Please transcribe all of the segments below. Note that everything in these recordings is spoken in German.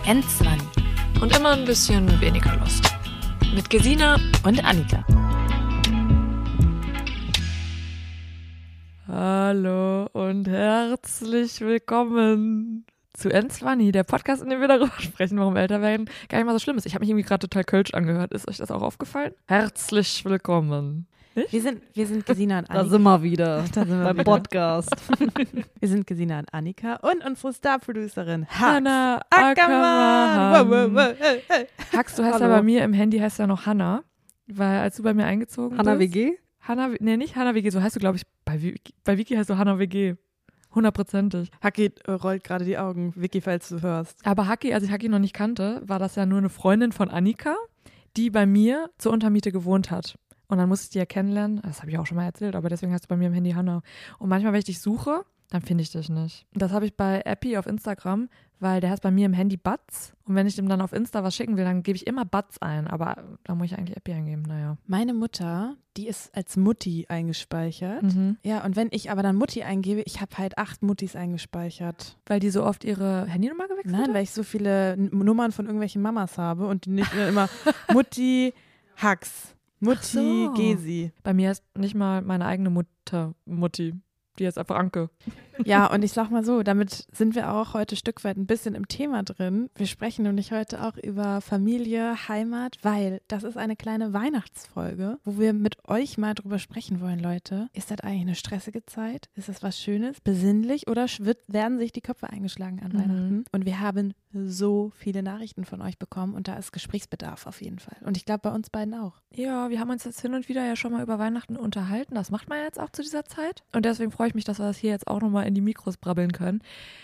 N20 und immer ein bisschen weniger Lust. Mit Gesina und Annika. Hallo und herzlich willkommen zu N20, der Podcast, in dem wir darüber sprechen, warum älter werden gar nicht mal so schlimm ist. Ich habe mich irgendwie gerade total kölsch angehört. Ist euch das auch aufgefallen? Herzlich willkommen. Wir sind Gesina und Annika. Da sind wir wieder beim Podcast. Wir sind Gesina und Annika und unsere Star-Producerin Hannah Ackermann. Ackermann. Hax, du heißt ja bei mir im Handy heißt ja noch Hannah, weil als du bei mir eingezogen Hannah bist. WG? Nicht Hannah WG, so heißt du, glaube ich, bei Wiki heißt du Hannah WG. 100%. Haki rollt gerade die Augen, Vicky, falls du hörst. Aber Haki, als ich Haki noch nicht kannte, war das ja nur eine Freundin von Annika, die bei mir zur Untermiete gewohnt hat. Und dann musste ich die ja kennenlernen. Das habe ich auch schon mal erzählt, aber deswegen hast du bei mir im Handy Hannah. Und manchmal, wenn ich dich suche, dann finde ich dich nicht. Und das habe ich bei Epi auf Instagram, weil der heißt bei mir im Handy Batz. Und wenn ich dem dann auf Insta was schicken will, dann gebe ich immer Batz ein. Aber da muss ich eigentlich Epi eingeben, naja. Meine Mutter, die ist als Mutti eingespeichert. Mhm. Ja, und wenn ich aber dann Mutti eingebe, ich habe halt 8 Muttis eingespeichert. Weil die so oft ihre Handynummer gewechselt Nein, hat? weil ich so viele Nummern von irgendwelchen Mamas habe und die nicht immer Mutti Hax, Mutti so. Gesi. Bei mir ist nicht mal meine eigene Mutti. Die heißt einfach Anke. Ja, und ich sag mal so, damit sind wir auch heute ein Stück weit ein bisschen im Thema drin. Wir sprechen nämlich heute auch über Familie, Heimat, weil das ist eine kleine Weihnachtsfolge, wo wir mit euch mal drüber sprechen wollen, Leute. Ist das eigentlich eine stressige Zeit? Ist das was Schönes, besinnlich oder werden sich die Köpfe eingeschlagen an Weihnachten? Und wir haben so viele Nachrichten von euch bekommen und da ist Gesprächsbedarf auf jeden Fall. Und ich glaube bei uns beiden auch. Ja, wir haben uns jetzt hin und wieder ja schon mal über Weihnachten unterhalten. Das macht man jetzt auch zu dieser Zeit. Und deswegen freue ich mich, dass wir das hier jetzt auch nochmal in die Mikros brabbeln können.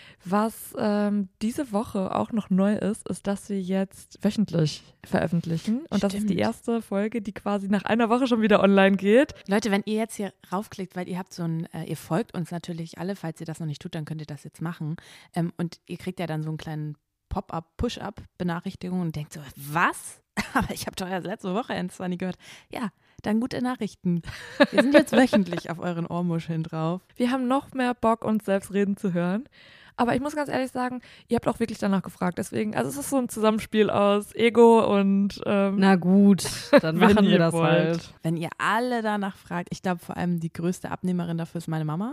Was diese Woche auch noch neu ist, ist, dass wir jetzt wöchentlich veröffentlichen. Und das ist die erste Folge, die quasi nach einer Woche schon wieder online geht. Leute, wenn ihr jetzt hier raufklickt, weil ihr habt ihr folgt uns natürlich alle, falls ihr das noch nicht tut, dann könnt ihr das jetzt machen. Und ihr kriegt ja dann so einen kleinen Pop-up, Push-up-Benachrichtigung und denkt so, was? Aber ich habe doch erst letzte Woche N20 gehört. Ja, dann gute Nachrichten. Wir sind jetzt wöchentlich auf euren Ohrmuscheln drauf. Wir haben noch mehr Bock, uns selbst reden zu hören. Aber ich muss ganz ehrlich sagen, ihr habt auch wirklich danach gefragt. Deswegen, also es ist so ein Zusammenspiel aus Ego und Na gut, dann wenn machen ihr wir das wollt. halt. Wenn ihr alle danach fragt, ich glaube vor allem die größte Abnehmerin dafür ist meine Mama.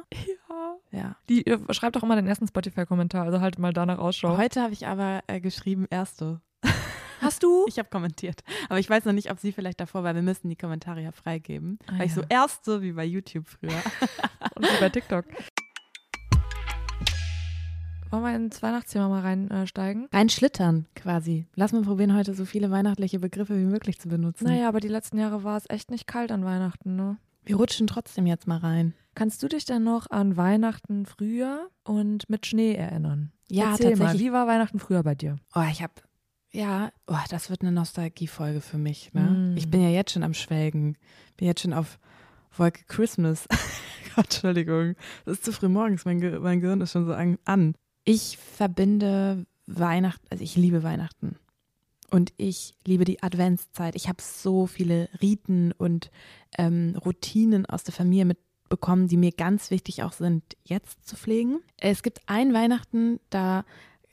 Ja. Die schreibt auch immer den ersten Spotify-Kommentar, also halt mal danach Ausschau. Heute habe ich aber geschrieben, erste. Hast du? Ich habe kommentiert. Aber ich weiß noch nicht, ob sie vielleicht davor war. Wir müssen die Kommentare ja freigeben. Ah, weil ich ja. so erste wie bei YouTube früher. Und wie bei TikTok. Wollen wir ins Weihnachtsthema mal reinsteigen? Reinschlittern quasi. Lass mal probieren, heute so viele weihnachtliche Begriffe wie möglich zu benutzen. Naja, aber die letzten Jahre war es echt nicht kalt an Weihnachten, ne? Wir rutschen trotzdem jetzt mal rein. Kannst du dich denn noch an Weihnachten früher und mit Schnee erinnern? Ja, Erzähl tatsächlich. mal, wie war Weihnachten früher bei dir? Das wird eine Nostalgiefolge für mich. Ne? Mm. Ich bin ja jetzt schon am Schwelgen. Bin jetzt schon auf Wolke Christmas. Gott, Entschuldigung. Das ist zu früh morgens. Mein Gehirn ist schon so an. Ich verbinde Weihnachten, also ich liebe Weihnachten. Und ich liebe die Adventszeit. Ich habe so viele Riten und Routinen aus der Familie mitbekommen, die mir ganz wichtig auch sind, jetzt zu pflegen. Es gibt ein Weihnachten, da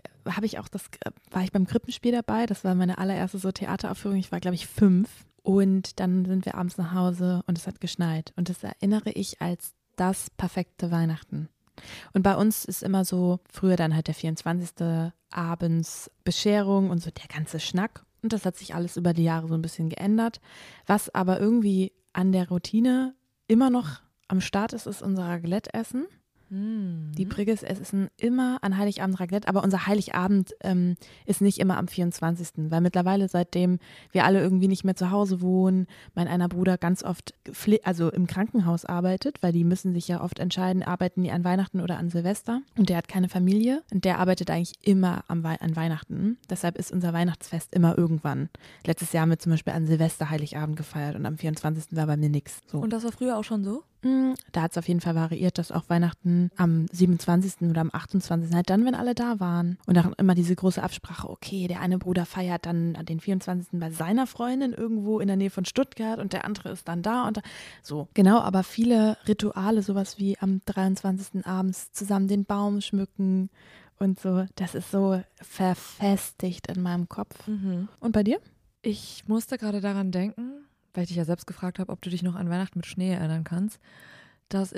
war ich beim Krippenspiel dabei. Das war meine allererste so Theateraufführung. Ich war, glaube ich, 5. Und dann sind wir abends nach Hause und es hat geschneit. Und das erinnere ich als das perfekte Weihnachten. Und bei uns ist immer so, früher dann halt der 24. abends Bescherung und so der ganze Schnack. Und das hat sich alles über die Jahre so ein bisschen geändert. Was aber irgendwie an der Routine immer noch am Start ist, ist unser Raclette-Essen. Die Brigges essen immer an Heiligabend Raclette, aber unser Heiligabend ist nicht immer am 24., weil mittlerweile, seitdem wir alle irgendwie nicht mehr zu Hause wohnen, mein einer Bruder ganz oft im Krankenhaus arbeitet, weil die müssen sich ja oft entscheiden, arbeiten die an Weihnachten oder an Silvester, und der hat keine Familie und der arbeitet eigentlich immer an Weihnachten. Deshalb ist unser Weihnachtsfest immer irgendwann. Letztes Jahr haben wir zum Beispiel an Silvester Heiligabend gefeiert und am 24. war bei mir nichts. So. Und das war früher auch schon so? Da hat es auf jeden Fall variiert, dass auch Weihnachten am 27. oder am 28. halt dann, wenn alle da waren. Und dann immer diese große Absprache, okay, der eine Bruder feiert dann den 24. bei seiner Freundin irgendwo in der Nähe von Stuttgart und der andere ist dann da und da. So, genau, aber viele Rituale, sowas wie am 23. abends zusammen den Baum schmücken und so, das ist so verfestigt in meinem Kopf. Mhm. Und bei dir? Ich musste gerade daran denken, weil ich dich ja selbst gefragt habe, ob du dich noch an Weihnachten mit Schnee erinnern kannst, dass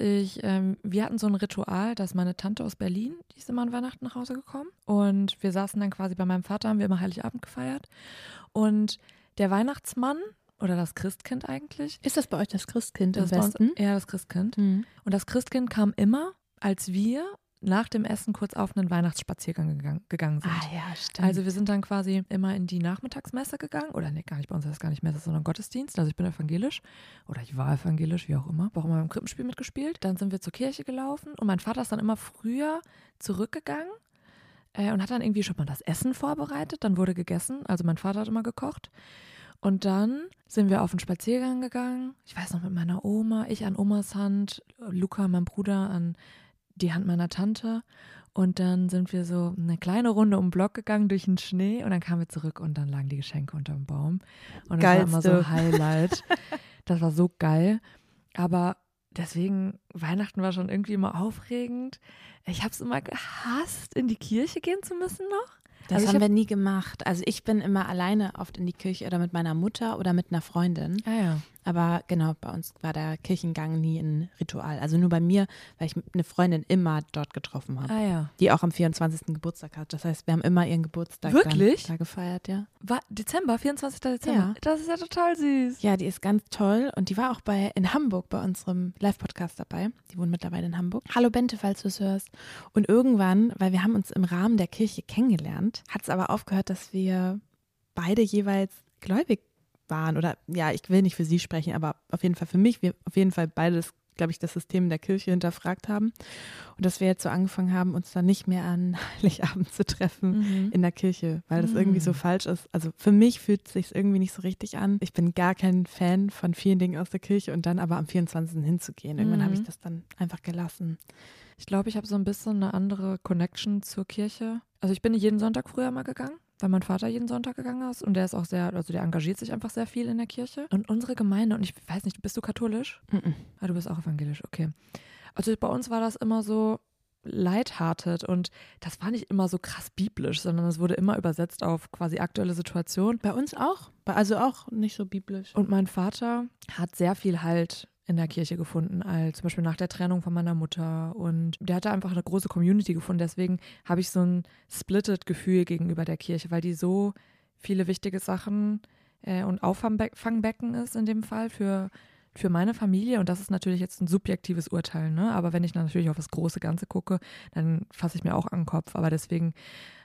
wir hatten so ein Ritual, dass meine Tante aus Berlin, die ist immer an Weihnachten nach Hause gekommen und wir saßen dann quasi bei meinem Vater, haben wir immer Heiligabend gefeiert und der Weihnachtsmann oder das Christkind eigentlich. Ist das bei euch das Christkind im Das war Westen? Ja, das Christkind. Mhm. Und das Christkind kam immer, als wir nach dem Essen kurz auf einen Weihnachtsspaziergang gegangen sind. Ah ja, stimmt. Also wir sind dann quasi immer in die Nachmittagsmesse gegangen. Oder nee, gar nicht, bei uns ist das gar nicht Messe, sondern Gottesdienst. Also ich bin evangelisch. Oder ich war evangelisch, wie auch immer. Habe auch immer beim Krippenspiel mitgespielt. Dann sind wir zur Kirche gelaufen. Und mein Vater ist dann immer früher zurückgegangen und hat dann irgendwie schon mal das Essen vorbereitet. Dann wurde gegessen. Also mein Vater hat immer gekocht. Und dann sind wir auf einen Spaziergang gegangen. Ich weiß noch, mit meiner Oma. Ich an Omas Hand. Luca, mein Bruder, an die Hand meiner Tante. Und dann sind wir so eine kleine Runde um den Block gegangen durch den Schnee und dann kamen wir zurück und dann lagen die Geschenke unterm Baum. Und das war immer so Highlight. Das war so geil. Aber deswegen, Weihnachten war schon irgendwie immer aufregend. Ich habe es immer gehasst, in die Kirche gehen zu müssen noch. Das haben wir nie gemacht. Also ich bin immer alleine oft in die Kirche oder mit meiner Mutter oder mit einer Freundin. Ah ja. Aber genau, bei uns war der Kirchengang nie ein Ritual. Also nur bei mir, weil ich eine Freundin immer dort getroffen habe. Ah ja. Die auch am 24. Geburtstag hat. Das heißt, wir haben immer ihren Geburtstag Wirklich? da gefeiert, ja. War Dezember, 24. Dezember? Ja. Das ist ja total süß. Ja, die ist ganz toll und die war auch in Hamburg bei unserem Live-Podcast dabei. Die wohnt mittlerweile in Hamburg. Hallo Bente, falls du es hörst. Und irgendwann, weil wir haben uns im Rahmen der Kirche kennengelernt, hat es aber aufgehört, dass wir beide jeweils gläubig waren. Oder ja, ich will nicht für sie sprechen, aber auf jeden Fall für mich, wir auf jeden Fall beide, glaube ich, das System der Kirche hinterfragt haben. Und dass wir jetzt so angefangen haben, uns dann nicht mehr an Heiligabend zu treffen in der Kirche, weil das irgendwie so falsch ist. Also für mich fühlt es sich irgendwie nicht so richtig an. Ich bin gar kein Fan von vielen Dingen aus der Kirche und dann aber am 24. hinzugehen. Irgendwann habe ich das dann einfach gelassen. Ich glaube, ich habe so ein bisschen eine andere Connection zur Kirche. Also ich bin jeden Sonntag früher mal gegangen, weil mein Vater jeden Sonntag gegangen ist und der ist auch sehr, also der engagiert sich einfach sehr viel in der Kirche. Und unsere Gemeinde, und ich weiß nicht, bist du katholisch? Ah, du bist auch evangelisch, okay. Also bei uns war das immer so lighthearted und das war nicht immer so krass biblisch, sondern es wurde immer übersetzt auf quasi aktuelle Situationen. Bei uns auch, also auch nicht so biblisch. Und mein Vater hat sehr viel Halt in der Kirche gefunden, als zum Beispiel nach der Trennung von meiner Mutter. Und der hatte einfach eine große Community gefunden. Deswegen habe ich so ein splitted Gefühl gegenüber der Kirche, weil die so viele wichtige Sachen und Auffangbecken ist in dem Fall für meine Familie. Und das ist natürlich jetzt ein subjektives Urteil, ne? Aber wenn ich dann natürlich auf das große Ganze gucke, dann fasse ich mir auch an den Kopf. Aber deswegen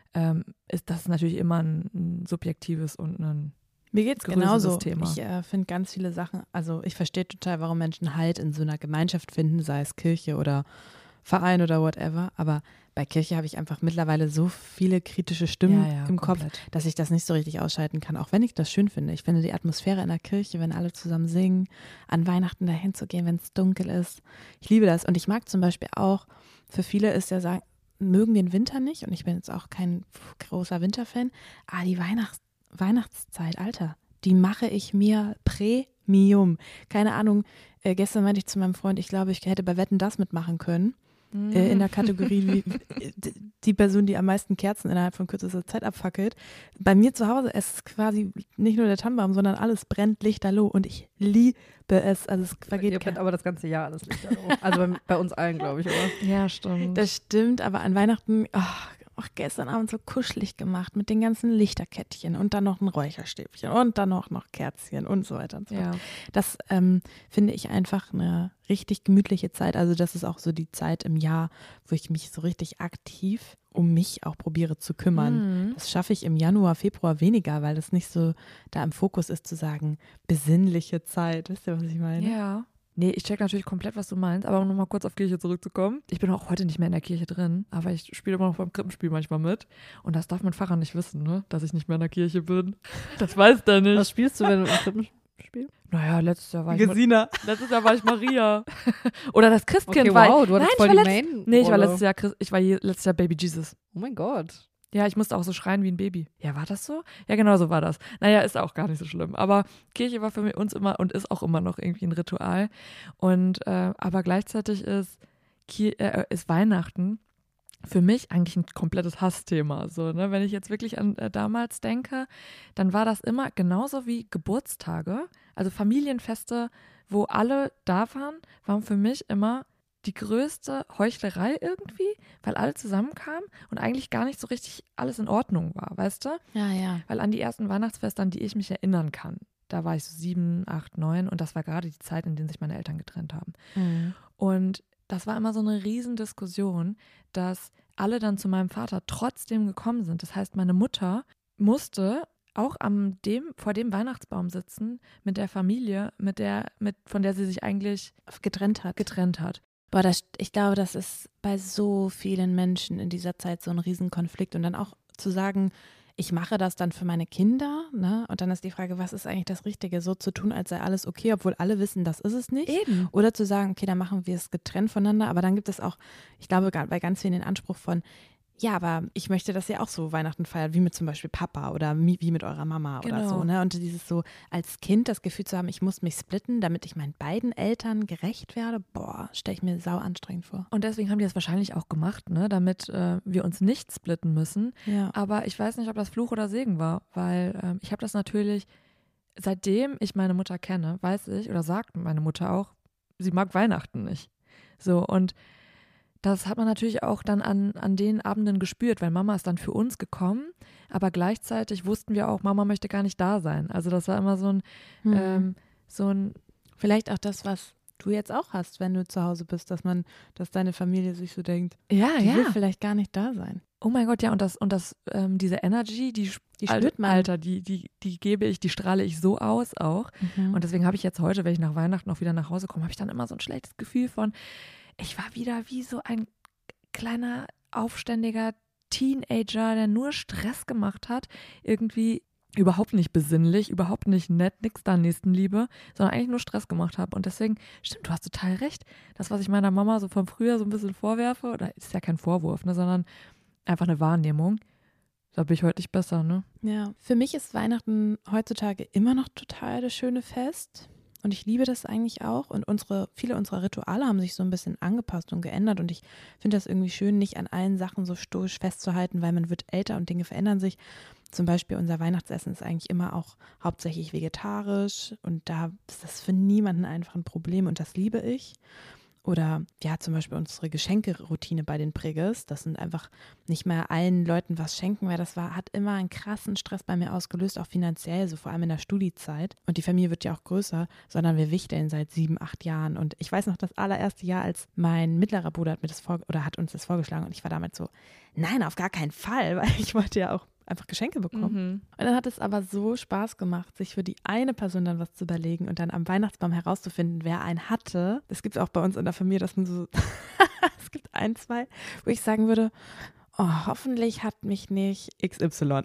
ist das natürlich immer ein subjektives und ein Mir geht's genauso. Thema. Ich finde ganz viele Sachen, also ich verstehe total, warum Menschen Halt in so einer Gemeinschaft finden, sei es Kirche oder Verein oder whatever, aber bei Kirche habe ich einfach mittlerweile so viele kritische Stimmen im komplett. Kopf, dass ich das nicht so richtig ausschalten kann, auch wenn ich das schön finde. Ich finde die Atmosphäre in der Kirche, wenn alle zusammen singen, an Weihnachten dahin zu gehen, wenn es dunkel ist. Ich liebe das und ich mag zum Beispiel auch, für viele ist ja sagen, mögen den Winter nicht und ich bin jetzt auch kein großer Winterfan, aber die Weihnachtszeit, Alter, die mache ich mir Premium. Keine Ahnung, gestern meinte ich zu meinem Freund, ich glaube, ich hätte bei Wetten das mitmachen können. In der Kategorie die Person, die am meisten Kerzen innerhalb von kürzester Zeit abfackelt. Bei mir zu Hause ist quasi nicht nur der Tannenbaum, sondern alles brennt lichterloh und ich liebe es. Also es vergeht. Ihr brennt aber das ganze Jahr alles lichterloh. Also bei uns allen, glaube ich, oder? Ja, stimmt. Das stimmt, aber an Weihnachten, auch gestern Abend so kuschelig gemacht mit den ganzen Lichterkettchen und dann noch ein Räucherstäbchen und dann noch Kerzchen und so weiter und so fort. Ja. Das finde ich einfach eine richtig gemütliche Zeit. Also das ist auch so die Zeit im Jahr, wo ich mich so richtig aktiv um mich auch probiere zu kümmern. Das schaffe ich im Januar, Februar weniger, weil das nicht so da im Fokus ist zu sagen, besinnliche Zeit. Wisst ihr, was ich meine? Ja. Nee, ich check natürlich komplett, was du meinst, aber um nochmal kurz auf Kirche zurückzukommen. Ich bin auch heute nicht mehr in der Kirche drin, aber ich spiele immer noch beim Krippenspiel manchmal mit. Und das darf mein Pfarrer nicht wissen, ne? Dass ich nicht mehr in der Kirche bin. Das weiß der nicht. Was spielst du, wenn du im Krippenspiel? Naja, letztes Jahr war ich Maria. Oder das Christkind Okay, war wow, du hattest voll die Main. Nee, ich war letztes Jahr Baby Jesus. Oh mein Gott. Ja, ich musste auch so schreien wie ein Baby. Ja, war das so? Ja, genau so war das. Naja, ist auch gar nicht so schlimm. Aber Kirche war für uns immer und ist auch immer noch irgendwie ein Ritual. Und aber gleichzeitig ist Weihnachten für mich eigentlich ein komplettes Hassthema. So, ne? Wenn ich jetzt wirklich an damals denke, dann war das immer genauso wie Geburtstage, also Familienfeste, wo alle da waren für mich immer die größte Heuchlerei irgendwie, weil alle zusammenkamen und eigentlich gar nicht so richtig alles in Ordnung war, weißt du? Ja, ja. Weil an die ersten Weihnachtsfeste, an die ich mich erinnern kann, da war ich so 7, 8, 9 und das war gerade die Zeit, in der sich meine Eltern getrennt haben. Mhm. Und das war immer so eine Riesendiskussion, dass alle dann zu meinem Vater trotzdem gekommen sind. Das heißt, meine Mutter musste auch vor dem Weihnachtsbaum sitzen mit der Familie, von der sie sich eigentlich Getrennt hat. Boah, ich glaube, das ist bei so vielen Menschen in dieser Zeit so ein Riesenkonflikt. Und dann auch zu sagen, ich mache das dann für meine Kinder, ne? Und dann ist die Frage, was ist eigentlich das Richtige? So zu tun, als sei alles okay, obwohl alle wissen, das ist es nicht. Eben. Oder zu sagen, okay, dann machen wir es getrennt voneinander. Aber dann gibt es auch, ich glaube, bei ganz vielen den Anspruch von, ja, aber ich möchte, dass ihr auch so Weihnachten feiert, wie mit zum Beispiel Papa oder wie mit eurer Mama oder Genau. so, ne? Und dieses so als Kind das Gefühl zu haben, ich muss mich splitten, damit ich meinen beiden Eltern gerecht werde, boah, stelle ich mir sau anstrengend vor. Und deswegen haben die das wahrscheinlich auch gemacht, ne? Damit wir uns nicht splitten müssen. Ja. Aber ich weiß nicht, ob das Fluch oder Segen war, weil ich habe das natürlich, seitdem ich meine Mutter kenne, weiß ich, oder sagt meine Mutter auch, sie mag Weihnachten nicht. So, und das hat man natürlich auch dann an den Abenden gespürt, weil Mama ist dann für uns gekommen, aber gleichzeitig wussten wir auch, Mama möchte gar nicht da sein. Also das war immer so ein Vielleicht auch das, was du jetzt auch hast, wenn du zu Hause bist, dass deine Familie sich so denkt, die will vielleicht gar nicht da sein. Oh mein Gott, ja, diese Energy, die spürt man. Alter, die strahle ich so aus auch. Mhm. Und deswegen habe ich jetzt heute, wenn ich nach Weihnachten auch wieder nach Hause komme, habe ich dann immer so ein schlechtes Gefühl von, ich war wieder wie so ein kleiner, aufständiger Teenager, der nur Stress gemacht hat, irgendwie überhaupt nicht besinnlich, überhaupt nicht nett, nix da Nächstenliebe, sondern eigentlich nur Stress gemacht habe. Und deswegen, stimmt, du hast total recht. Das, was ich meiner Mama so von früher so ein bisschen vorwerfe, oder ist ja kein Vorwurf, ne, sondern einfach eine Wahrnehmung, da bin ich heute nicht besser, ne? Ja, für mich ist Weihnachten heutzutage immer noch total das schöne Fest. Und ich liebe das eigentlich auch. Und viele unserer Rituale haben sich so ein bisschen angepasst und geändert. Und ich finde das irgendwie schön, nicht an allen Sachen so stoisch festzuhalten, weil man wird älter und Dinge verändern sich. Zum Beispiel unser Weihnachtsessen ist eigentlich immer auch hauptsächlich vegetarisch. Und da ist das für niemanden einfach ein Problem. Und das liebe ich. Oder ja, zum Beispiel unsere Geschenkeroutine bei den Prigges. Das sind einfach nicht mehr allen Leuten was schenken, weil hat immer einen krassen Stress bei mir ausgelöst, auch finanziell, so vor allem in der Studiezeit. Und die Familie wird ja auch größer, sondern wir wichteln seit 7, 8 Jahren. Und ich weiß noch, das allererste Jahr, als mein mittlerer Bruder hat uns das vorgeschlagen und ich war damals so, nein, auf gar keinen Fall, weil ich wollte ja auch einfach Geschenke bekommen. Mhm. Und dann hat es aber so Spaß gemacht, sich für die eine Person dann was zu überlegen und dann am Weihnachtsbaum herauszufinden, wer einen hatte. Das gibt es auch bei uns in der Familie, dass man so, es gibt 1, 2, wo ich sagen würde, oh, hoffentlich hat mich nicht XY.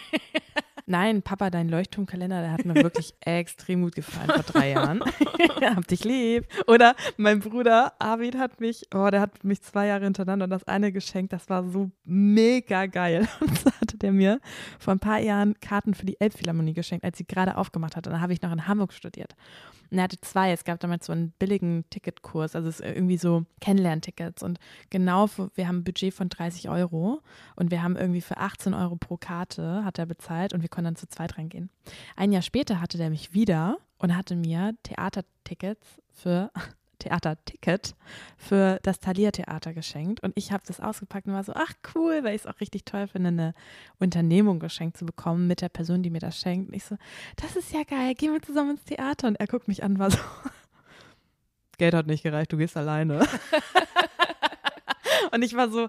Nein, Papa, dein Leuchtturmkalender, der hat mir wirklich extrem gut gefallen vor 3 Jahren. Hab dich lieb. Oder mein Bruder Arvid der hat mich 2 Jahre hintereinander das eine geschenkt, das war so mega geil. Und so hatte der mir vor ein paar Jahren Karten für die Elbphilharmonie geschenkt, als sie gerade aufgemacht hat. Und dann habe ich noch in Hamburg studiert. Und er hatte 2, es gab damals so einen billigen Ticketkurs, also es ist irgendwie so Kennenlerntickets und wir haben ein Budget von 30 € und wir haben irgendwie für 18 € pro Karte, hat er bezahlt und wir konnten dann zu zweit reingehen. Ein Jahr später hatte der mich wieder und hatte mir Theaterticket für das Thalia-Theater geschenkt und ich habe das ausgepackt und war so, ach cool, weil ich es auch richtig toll finde, eine Unternehmung geschenkt zu bekommen mit der Person, die mir das schenkt. Und ich so, das ist ja geil, gehen wir zusammen ins Theater. Und er guckt mich an und war so, Geld hat nicht gereicht, du gehst alleine. Und ich war so,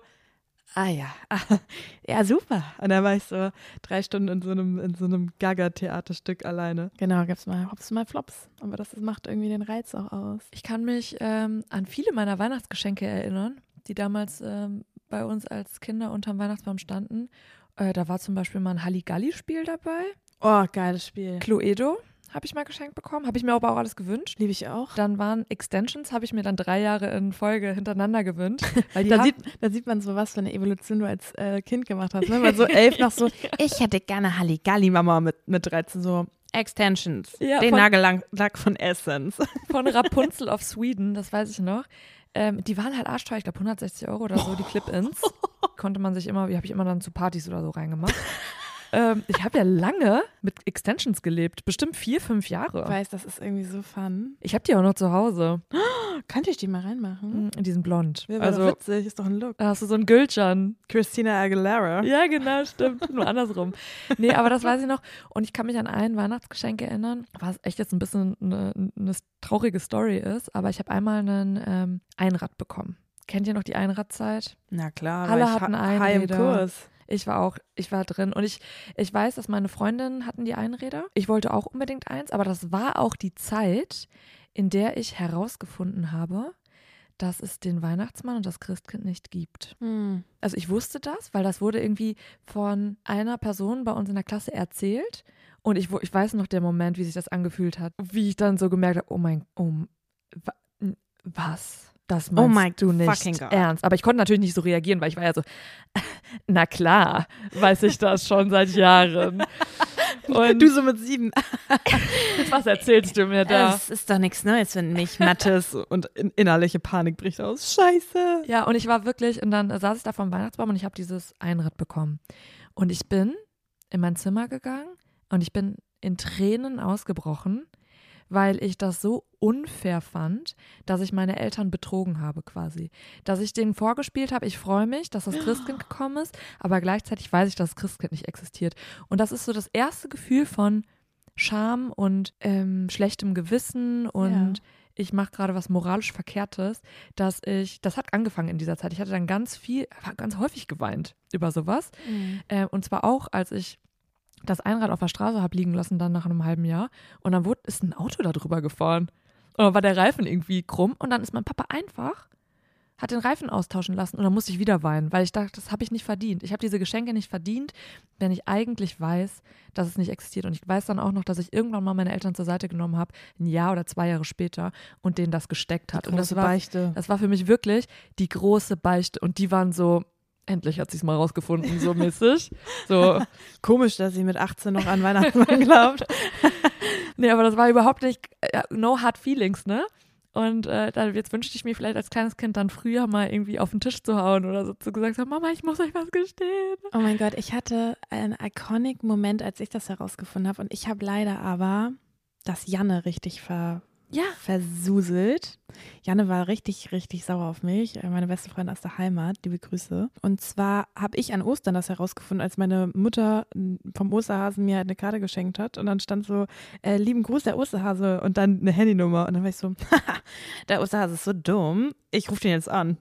ja, super. Und dann war ich so 3 Stunden in so einem Gaga-Theaterstück alleine. Genau, gab's mal Hops mal Flops. Aber das macht irgendwie den Reiz auch aus. Ich kann mich an viele meiner Weihnachtsgeschenke erinnern, die damals bei uns als Kinder unterm Weihnachtsbaum standen. Da war zum Beispiel mal ein Halligalli-Spiel dabei. Oh, geiles Spiel. Cluedo habe ich mal geschenkt bekommen. Habe ich mir aber auch alles gewünscht. Liebe ich auch. Dann waren Extensions, habe ich mir dann 3 Jahre in Folge hintereinander gewünscht. Weil da sieht man so, was für eine Evolution du als Kind gemacht hast. Ne? Weil so 11 noch so, ich hätte gerne Halligalli-Mama mit 13 so Extensions. Ja, den Nagellack von Essence. Von Rapunzel of Sweden, das weiß ich noch. Die waren halt arschteuer, ich glaube 160 € oder so, die Clip-Ins. Konnte man sich immer, die habe ich immer dann zu Partys oder so reingemacht. Ich habe ja lange mit Extensions gelebt, bestimmt 4-5 Jahre. Ich weiß, das ist irgendwie so fun. Ich habe die auch noch zu Hause. Könnte ich die mal reinmachen? Die sind blond. Ja, also doch witzig, ist doch ein Look. da hast du so einen Gülcan. Christina Aguilera. Ja, genau, stimmt. Nur andersrum. Nee, aber das weiß ich noch. Und ich kann mich an ein Weihnachtsgeschenk erinnern, was echt jetzt ein bisschen eine traurige Story ist, aber ich habe einmal einen Einrad bekommen. Kennt ihr noch die Einradzeit? Na klar, Alle weil hatten high im Einräder. Kurs. Ich war drin und ich weiß, dass meine Freundinnen hatten die Einräder. Ich wollte auch unbedingt eins, aber das war auch die Zeit, in der ich herausgefunden habe, dass es den Weihnachtsmann und das Christkind nicht gibt. Also ich wusste das, weil das wurde irgendwie von einer Person bei uns in der Klasse erzählt und ich weiß noch den Moment, wie sich das angefühlt hat, wie ich dann so gemerkt habe, was? Das meinst du nicht ernst. Aber ich konnte natürlich nicht so reagieren, weil ich war ja so, na klar, weiß ich das schon seit Jahren. Und du so mit 7. Was erzählst du mir da? Es ist doch nichts Neues, wenn mich Mattes und innerliche Panik bricht aus. Scheiße. Ja, und ich war wirklich, und dann saß ich da vom Weihnachtsbaum und ich habe dieses Einrad bekommen. Und ich bin in mein Zimmer gegangen und ich bin in Tränen ausgebrochen, weil ich das so unfair fand, dass ich meine Eltern betrogen habe quasi. Dass ich denen vorgespielt habe, ich freue mich, dass das Christkind gekommen ist, aber gleichzeitig weiß ich, dass das Christkind nicht existiert. Und das ist so das erste Gefühl von Scham und schlechtem Gewissen und ich mache gerade was moralisch Verkehrtes, das hat angefangen in dieser Zeit. Ich hatte dann ganz häufig geweint über sowas. Und zwar auch, als ich das Einrad auf der Straße habe liegen lassen, dann nach einem halben Jahr. Und dann ist ein Auto da drüber gefahren. Und dann war der Reifen irgendwie krumm. Und dann ist mein Papa hat den Reifen austauschen lassen. Und dann musste ich wieder weinen, weil ich dachte, das habe ich nicht verdient. Ich habe diese Geschenke nicht verdient, wenn ich eigentlich weiß, dass es nicht existiert. Und ich weiß dann auch noch, dass ich irgendwann mal meine Eltern zur Seite genommen habe, ein Jahr oder 2 Jahre später, und denen das gesteckt hat. Die große Beichte. Das war für mich wirklich die große Beichte. Und die waren so, endlich hat sie es mal rausgefunden, so mäßig. So. Komisch, dass sie mit 18 noch an Weihnachtsmann glaubt. Nee, aber das war überhaupt nicht, no hard feelings, ne? Und jetzt wünschte ich mir vielleicht als kleines Kind dann früher mal irgendwie auf den Tisch zu hauen oder so zu gesagt haben, Mama, ich muss euch was gestehen. Oh mein Gott, ich hatte einen iconic Moment, als ich das herausgefunden habe, und ich habe leider aber das Janne richtig versuselt. Janne war richtig, richtig sauer auf mich. Meine beste Freundin aus der Heimat, liebe Grüße. Und zwar habe ich an Ostern das herausgefunden, als meine Mutter vom Osterhasen mir eine Karte geschenkt hat. Und dann stand so, lieben Gruß, der Osterhase, und dann eine Handynummer. Und dann war ich so, der Osterhase ist so dumm, ich rufe den jetzt an.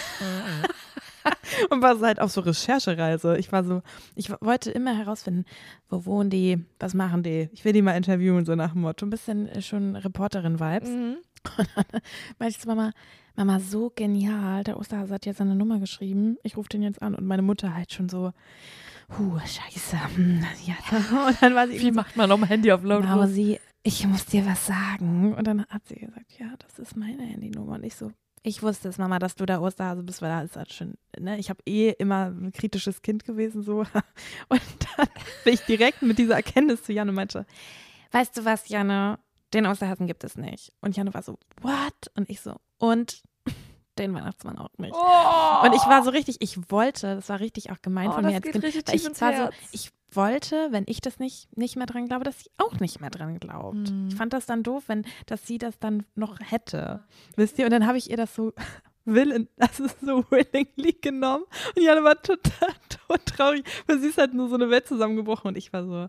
Und war so halt auf so Recherchereise. Ich wollte immer herausfinden, wo wohnen die, was machen die? Ich will die mal interviewen, so nach dem Motto. Ein bisschen schon Reporterin-Vibes. Und dann meinte ich zu Mama, so genial, der Osterhase hat jetzt seine Nummer geschrieben, ich rufe den jetzt an. Und meine Mutter halt schon so, scheiße. Ja. Und dann war sie wie macht man noch ein Handy auf Laut? Mausi, ich muss dir was sagen. Und dann hat sie gesagt, ja, das ist meine Handynummer. Und ich so, ich wusste es, Mama, dass du der Osterhase bist, weil da ist das schon, ne? Ich habe immer ein kritisches Kind gewesen, so. Und dann bin ich direkt mit dieser Erkenntnis zu Janne und meinte, weißt du was, Janne, den Osterhasen gibt es nicht. Und Janne war so, what? Und ich so, und den Weihnachtsmann auch nicht. Oh! Und ich war so richtig, das war richtig auch gemein von mir als Kind. Richtig Ich war so, ich wollte, wenn ich das nicht mehr dran glaube, dass sie auch nicht mehr dran glaubt. Ich fand das dann doof, dass sie das dann noch hätte. Wisst ihr? Und dann habe ich ihr das so willingly genommen. Und Janne war total traurig, weil sie ist halt nur so eine Welt zusammengebrochen und ich war so,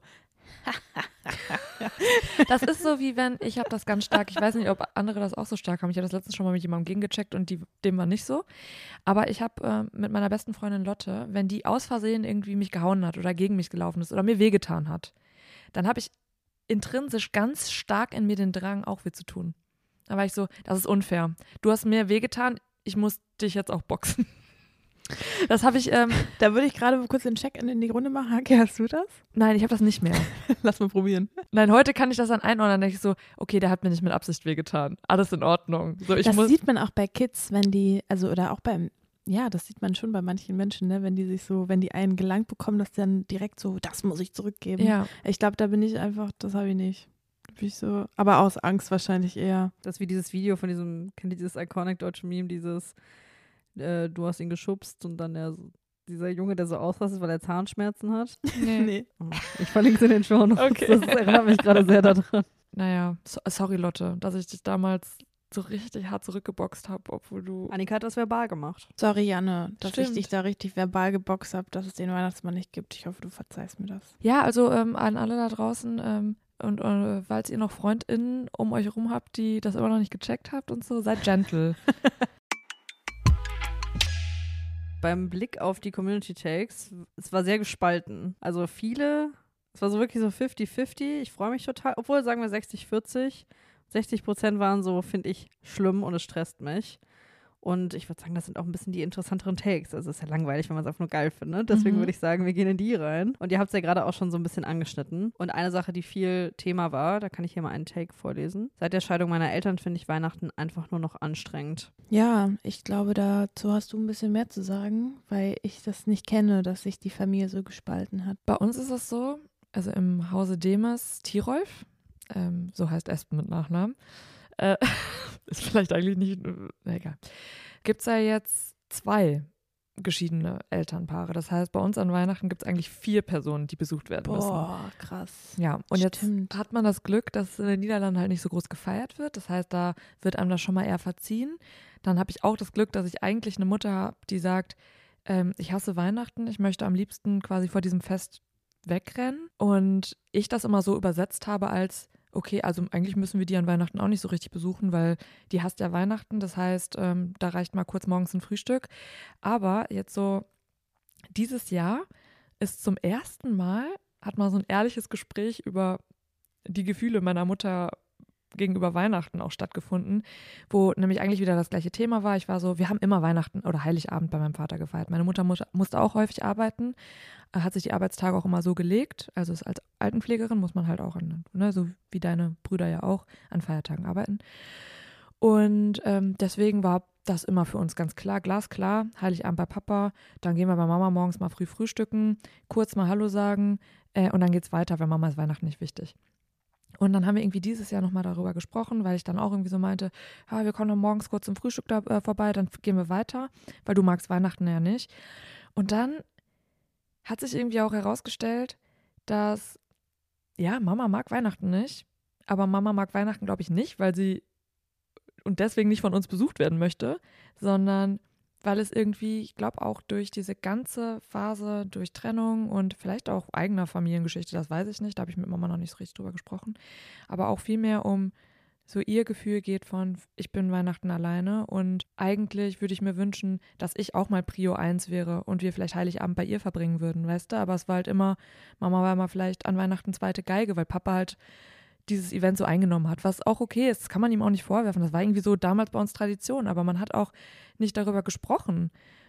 Das ist so wie wenn, ich habe das ganz stark, ich weiß nicht, ob andere das auch so stark haben. Ich habe das letztens schon mal mit jemandem gegengecheckt und dem war nicht so. Aber ich habe mit meiner besten Freundin Lotte, wenn die aus Versehen irgendwie mich gehauen hat oder gegen mich gelaufen ist oder mir wehgetan hat, dann habe ich intrinsisch ganz stark in mir den Drang, auch weh zu tun. Da war ich so, das ist unfair. Du hast mir wehgetan, ich muss dich jetzt auch boxen. Das habe ich. Da würde ich gerade kurz den Check-in in die Runde machen. Hake, hast du das? Nein, ich habe das nicht mehr. Lass mal probieren. Nein, heute kann ich das dann einordnen. Dann denke ich so, okay, der hat mir nicht mit Absicht wehgetan. Alles in Ordnung. So, das sieht man auch bei Kids, wenn die, oder auch das sieht man schon bei manchen Menschen, ne, wenn die einen gelangt bekommen, dass dann direkt so, das muss ich zurückgeben. Ja. Ich glaube, da bin ich einfach, das habe ich nicht. Wie so, aber aus Angst wahrscheinlich eher. Das ist wie dieses Video von kennt ihr dieses iconic deutsche Meme, du hast ihn geschubst und dann dieser Junge, der so ausrastet, weil er Zahnschmerzen hat. Nee. Oh, ich verlinke es in den Shownotes. Okay. Das erinnert mich gerade sehr daran. Naja, sorry Lotte, dass ich dich damals so richtig hart zurückgeboxt habe, obwohl du... Annika hat das verbal gemacht. Sorry, Janne, dass ich Stimmt. dich da richtig verbal geboxt habe, dass es den Weihnachtsmann nicht gibt. Ich hoffe, du verzeihst mir das. Ja, also an alle da draußen und falls ihr noch FreundInnen um euch rum habt, die das immer noch nicht gecheckt habt und so, seid gentle. Beim Blick auf die Community Takes, es war sehr gespalten. Also es war so wirklich so 50-50. Ich freue mich total, obwohl sagen wir 60-40. 60% waren so, finde ich, schlimm und es stresst mich. Und ich würde sagen, das sind auch ein bisschen die interessanteren Takes. Also es ist ja langweilig, wenn man es einfach nur geil findet. Deswegen würde ich sagen, wir gehen in die rein. Und ihr habt es ja gerade auch schon so ein bisschen angeschnitten. Und eine Sache, die viel Thema war, da kann ich hier mal einen Take vorlesen. Seit der Scheidung meiner Eltern finde ich Weihnachten einfach nur noch anstrengend. Ja, ich glaube, dazu hast du ein bisschen mehr zu sagen, weil ich das nicht kenne, dass sich die Familie so gespalten hat. Bei uns ist es so, also im Hause Demers Tirolf, so heißt Espen mit Nachnamen, ist vielleicht eigentlich nicht, egal, gibt es ja jetzt 2 geschiedene Elternpaare. Das heißt, bei uns an Weihnachten gibt es eigentlich 4 Personen, die besucht werden müssen. Boah, krass. Ja, und Stimmt. jetzt hat man das Glück, dass in den Niederlanden halt nicht so groß gefeiert wird. Das heißt, da wird einem das schon mal eher verziehen. Dann habe ich auch das Glück, dass ich eigentlich eine Mutter habe, die sagt, ich hasse Weihnachten, ich möchte am liebsten quasi vor diesem Fest wegrennen. Und ich das immer so übersetzt habe als, okay, also eigentlich müssen wir die an Weihnachten auch nicht so richtig besuchen, weil die hasst ja Weihnachten. Das heißt, da reicht mal kurz morgens ein Frühstück. Aber jetzt so, dieses Jahr ist zum ersten Mal, hat mal so ein ehrliches Gespräch über die Gefühle meiner Mutter gegenüber Weihnachten auch stattgefunden, wo nämlich eigentlich wieder das gleiche Thema war. Ich war so, wir haben immer Weihnachten oder Heiligabend bei meinem Vater gefeiert. Meine Mutter musste auch häufig arbeiten, hat sich die Arbeitstage auch immer so gelegt. Also als Altenpflegerin muss man halt auch, so wie deine Brüder ja auch, an Feiertagen arbeiten. Und deswegen war das immer für uns ganz klar, glasklar, Heiligabend bei Papa, dann gehen wir bei Mama morgens mal früh frühstücken, kurz mal Hallo sagen und dann geht's weiter, weil Mama ist Weihnachten nicht wichtig. Und dann haben wir irgendwie dieses Jahr nochmal darüber gesprochen, weil ich dann auch irgendwie so meinte, wir kommen dann morgens kurz zum Frühstück vorbei, dann gehen wir weiter, weil du magst Weihnachten ja nicht. Und dann hat sich irgendwie auch herausgestellt, dass, ja, Mama mag Weihnachten nicht, aber Mama mag Weihnachten, glaube ich, nicht, weil sie und deswegen nicht von uns besucht werden möchte, sondern weil es irgendwie, ich glaube auch durch diese ganze Phase, durch Trennung und vielleicht auch eigener Familiengeschichte, das weiß ich nicht, da habe ich mit Mama noch nicht so richtig drüber gesprochen, aber auch viel mehr um so ihr Gefühl geht von, ich bin Weihnachten alleine und eigentlich würde ich mir wünschen, dass ich auch mal Prio 1 wäre und wir vielleicht Heiligabend bei ihr verbringen würden, weißt du, aber es war halt immer, Mama war immer vielleicht an Weihnachten zweite Geige, weil Papa halt dieses Event so eingenommen hat, was auch okay ist, das kann man ihm auch nicht vorwerfen, das war irgendwie so damals bei uns Tradition, aber man hat auch nicht darüber gesprochen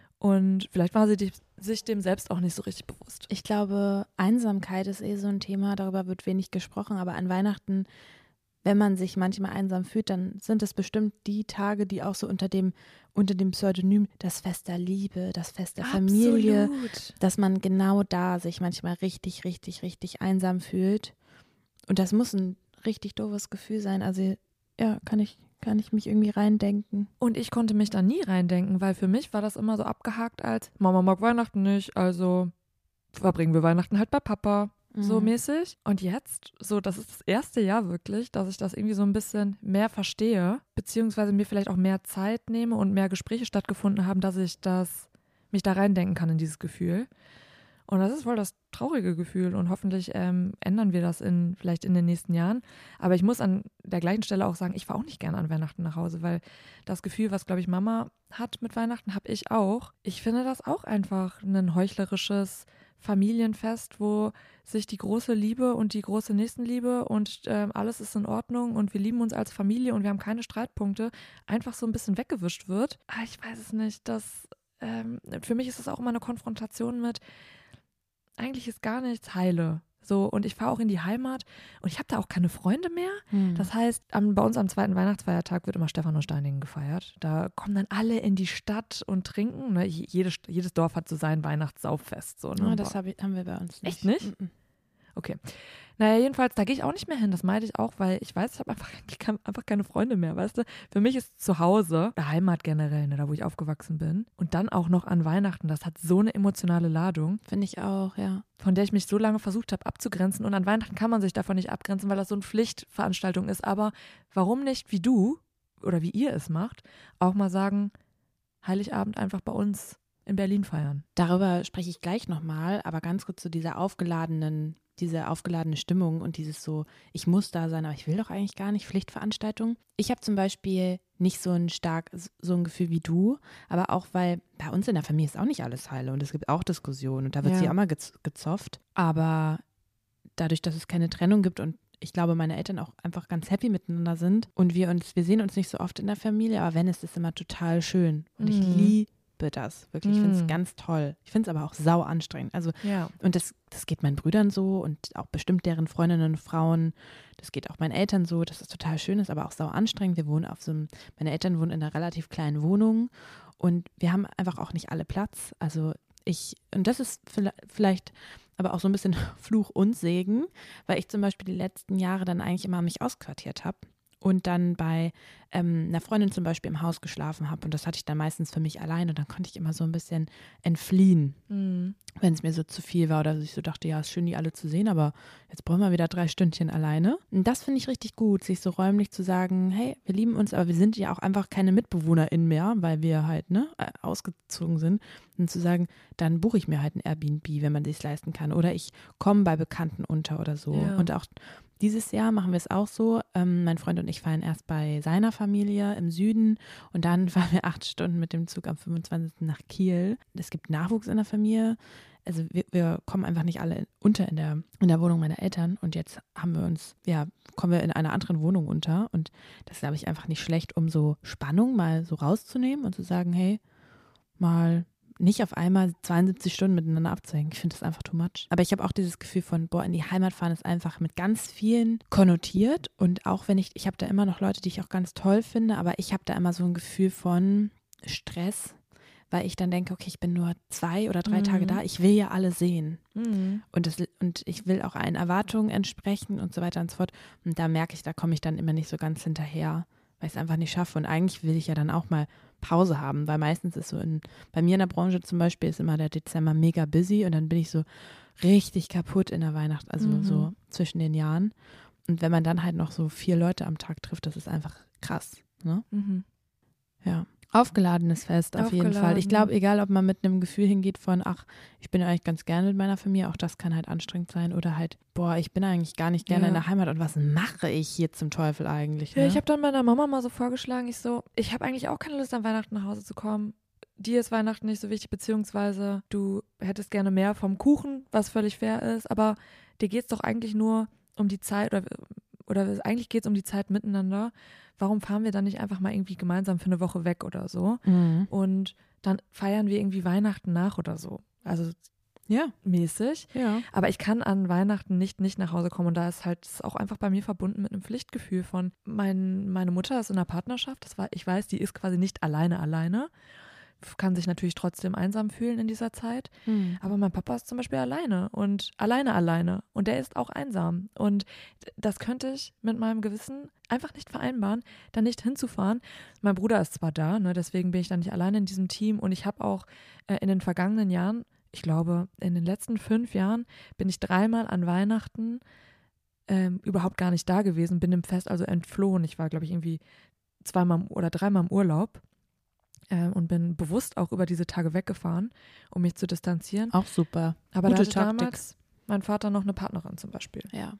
und vielleicht war sie sich dem selbst auch nicht so richtig bewusst. Ich glaube, Einsamkeit ist so ein Thema, darüber wird wenig gesprochen, aber an Weihnachten, wenn man sich manchmal einsam fühlt, dann sind es bestimmt die Tage, die auch so unter dem Pseudonym das Fest der Liebe, das Fest der Familie, dass man genau da sich manchmal richtig, richtig, richtig einsam fühlt. Und das muss ein richtig doofes Gefühl sein. Also ja, kann ich mich irgendwie reindenken. Und ich konnte mich da nie reindenken, weil für mich war das immer so abgehakt als Mama mag Weihnachten nicht, also verbringen wir Weihnachten halt bei Papa, so mäßig. Und jetzt, so das ist das erste Jahr wirklich, dass ich das irgendwie so ein bisschen mehr verstehe, beziehungsweise mir vielleicht auch mehr Zeit nehme und mehr Gespräche stattgefunden haben, dass ich mich da reindenken kann in dieses Gefühl. Und das ist voll das traurige Gefühl und hoffentlich ändern wir das vielleicht in den nächsten Jahren. Aber ich muss an der gleichen Stelle auch sagen, ich fahre auch nicht gerne an Weihnachten nach Hause, weil das Gefühl, was, glaube ich, Mama hat mit Weihnachten, habe ich auch. Ich finde das auch einfach ein heuchlerisches Familienfest, wo sich die große Liebe und die große Nächstenliebe und alles ist in Ordnung und wir lieben uns als Familie und wir haben keine Streitpunkte, einfach so ein bisschen weggewischt wird. Aber ich weiß es nicht, für mich ist es auch immer eine Konfrontation mit eigentlich ist gar nichts heile. So, und ich fahre auch in die Heimat und ich habe da auch keine Freunde mehr. Das heißt, bei uns am zweiten Weihnachtsfeiertag wird immer Stephanusssteiningen gefeiert. Da kommen dann alle in die Stadt und trinken. Ne? Jedes Dorf hat so sein Weihnachtssauffest. So, ne? Das haben wir bei uns nicht. Echt nicht? Okay. Naja, jedenfalls, da gehe ich auch nicht mehr hin. Das meinte ich auch, weil ich weiß, ich habe einfach keine Freunde mehr, weißt du? Für mich ist zu Hause, Heimat generell, ne, da wo ich aufgewachsen bin. Und dann auch noch an Weihnachten, das hat so eine emotionale Ladung. Finde ich auch, ja. Von der ich mich so lange versucht habe abzugrenzen. Und an Weihnachten kann man sich davon nicht abgrenzen, weil das so eine Pflichtveranstaltung ist. Aber warum nicht, wie du oder wie ihr es macht, auch mal sagen, Heiligabend einfach bei uns in Berlin feiern. Darüber spreche ich gleich nochmal, aber ganz kurz zu diese aufgeladene Stimmung und dieses so, ich muss da sein, aber ich will doch eigentlich gar nicht, Pflichtveranstaltung. Ich habe zum Beispiel nicht so ein Gefühl wie du, aber auch, weil bei uns in der Familie ist auch nicht alles heile und es gibt auch Diskussionen und da wird sie auch mal gezofft. Aber dadurch, dass es keine Trennung gibt und ich glaube, meine Eltern auch einfach ganz happy miteinander sind und wir sehen uns nicht so oft in der Familie, aber wenn, ist es immer total schön und ich liebe das, wirklich. Ich finde es ganz toll. Ich finde es aber auch sau anstrengend. Also, und das geht meinen Brüdern so und auch bestimmt deren Freundinnen und Frauen. Das geht auch meinen Eltern so, dass es total schön ist, aber auch sau anstrengend. Meine Eltern wohnen in einer relativ kleinen Wohnung und wir haben einfach auch nicht alle Platz. Also und das ist vielleicht aber auch so ein bisschen Fluch und Segen, weil ich zum Beispiel die letzten Jahre dann eigentlich immer mich ausquartiert habe. Und dann bei einer Freundin zum Beispiel im Haus geschlafen habe. Und das hatte ich dann meistens für mich allein. Und dann konnte ich immer so ein bisschen entfliehen, wenn es mir so zu viel war. Oder ich so dachte, ja, ist schön, die alle zu sehen, aber jetzt brauchen wir wieder 3 Stündchen alleine. Und das finde ich richtig gut, sich so räumlich zu sagen, hey, wir lieben uns, aber wir sind ja auch einfach keine MitbewohnerInnen mehr, weil wir halt ausgezogen sind. Und zu sagen, dann buche ich mir halt ein Airbnb, wenn man sich leisten kann. Oder ich komme bei Bekannten unter oder so. Ja. Und auch dieses Jahr machen wir es auch so. Mein Freund und ich feiern erst bei seiner Familie im Süden und dann fahren wir 8 Stunden mit dem Zug am 25. nach Kiel. Es gibt Nachwuchs in der Familie. Also wir kommen einfach nicht alle unter in der Wohnung meiner Eltern und jetzt kommen wir in einer anderen Wohnung unter und das ist, glaube ich, einfach nicht schlecht, um so Spannung mal so rauszunehmen und zu sagen, hey, mal nicht auf einmal 72 Stunden miteinander abzuhängen. Ich finde das einfach too much. Aber ich habe auch dieses Gefühl von, in die Heimat fahren ist einfach mit ganz vielen konnotiert. Und auch wenn ich habe da immer noch Leute, die ich auch ganz toll finde, aber ich habe da immer so ein Gefühl von Stress, weil ich dann denke, okay, ich bin nur 2 oder 3 Tage da, ich will ja alle sehen. Und ich will auch allen Erwartungen entsprechen und so weiter und so fort. Und da merke ich, da komme ich dann immer nicht so ganz hinterher, weil ich es einfach nicht schaffe. Und eigentlich will ich ja dann auch mal Pause haben, weil meistens ist so bei mir in der Branche zum Beispiel ist immer der Dezember mega busy und dann bin ich so richtig kaputt in der Weihnacht, also so zwischen den Jahren. Und wenn man dann halt noch so 4 Leute am Tag trifft, das ist einfach krass, ne? Ja. Aufgeladenes Fest auf jeden Fall. Ich glaube, egal, ob man mit einem Gefühl hingeht von, ach, ich bin eigentlich ganz gerne mit meiner Familie, auch das kann halt anstrengend sein. Oder halt, boah, ich bin eigentlich gar nicht gerne in der Heimat und was mache ich hier zum Teufel eigentlich? Ne? Ja, ich habe dann meiner Mama mal so vorgeschlagen, ich habe eigentlich auch keine Lust, an Weihnachten nach Hause zu kommen. Dir ist Weihnachten nicht so wichtig, beziehungsweise du hättest gerne mehr vom Kuchen, was völlig fair ist, aber dir geht es doch eigentlich nur um die Zeit oder eigentlich geht es um die Zeit miteinander. Warum fahren wir dann nicht einfach mal irgendwie gemeinsam für eine Woche weg oder so? Und dann feiern wir irgendwie Weihnachten nach oder so. Also mäßig. Ja. Aber ich kann an Weihnachten nicht nach Hause kommen und da ist halt das auch einfach bei mir verbunden mit einem Pflichtgefühl von, meine Mutter ist in einer Partnerschaft, ich weiß, die ist quasi nicht alleine. Kann sich natürlich trotzdem einsam fühlen in dieser Zeit. Aber mein Papa ist zum Beispiel alleine und alleine. Und der ist auch einsam. Und das könnte ich mit meinem Gewissen einfach nicht vereinbaren, da nicht hinzufahren. Mein Bruder ist zwar da, ne, deswegen bin ich dann nicht alleine in diesem Team. Und ich habe auch in den vergangenen Jahren, ich glaube, in den letzten 5 Jahren bin ich 3-mal an Weihnachten überhaupt gar nicht da gewesen, bin dem Fest also entflohen. Ich war, glaube ich, irgendwie 2-mal oder 3-mal im Urlaub. Und bin bewusst auch über diese Tage weggefahren, um mich zu distanzieren. Auch super. Aber da hatte damals mein Vater noch eine Partnerin zum Beispiel. Ja.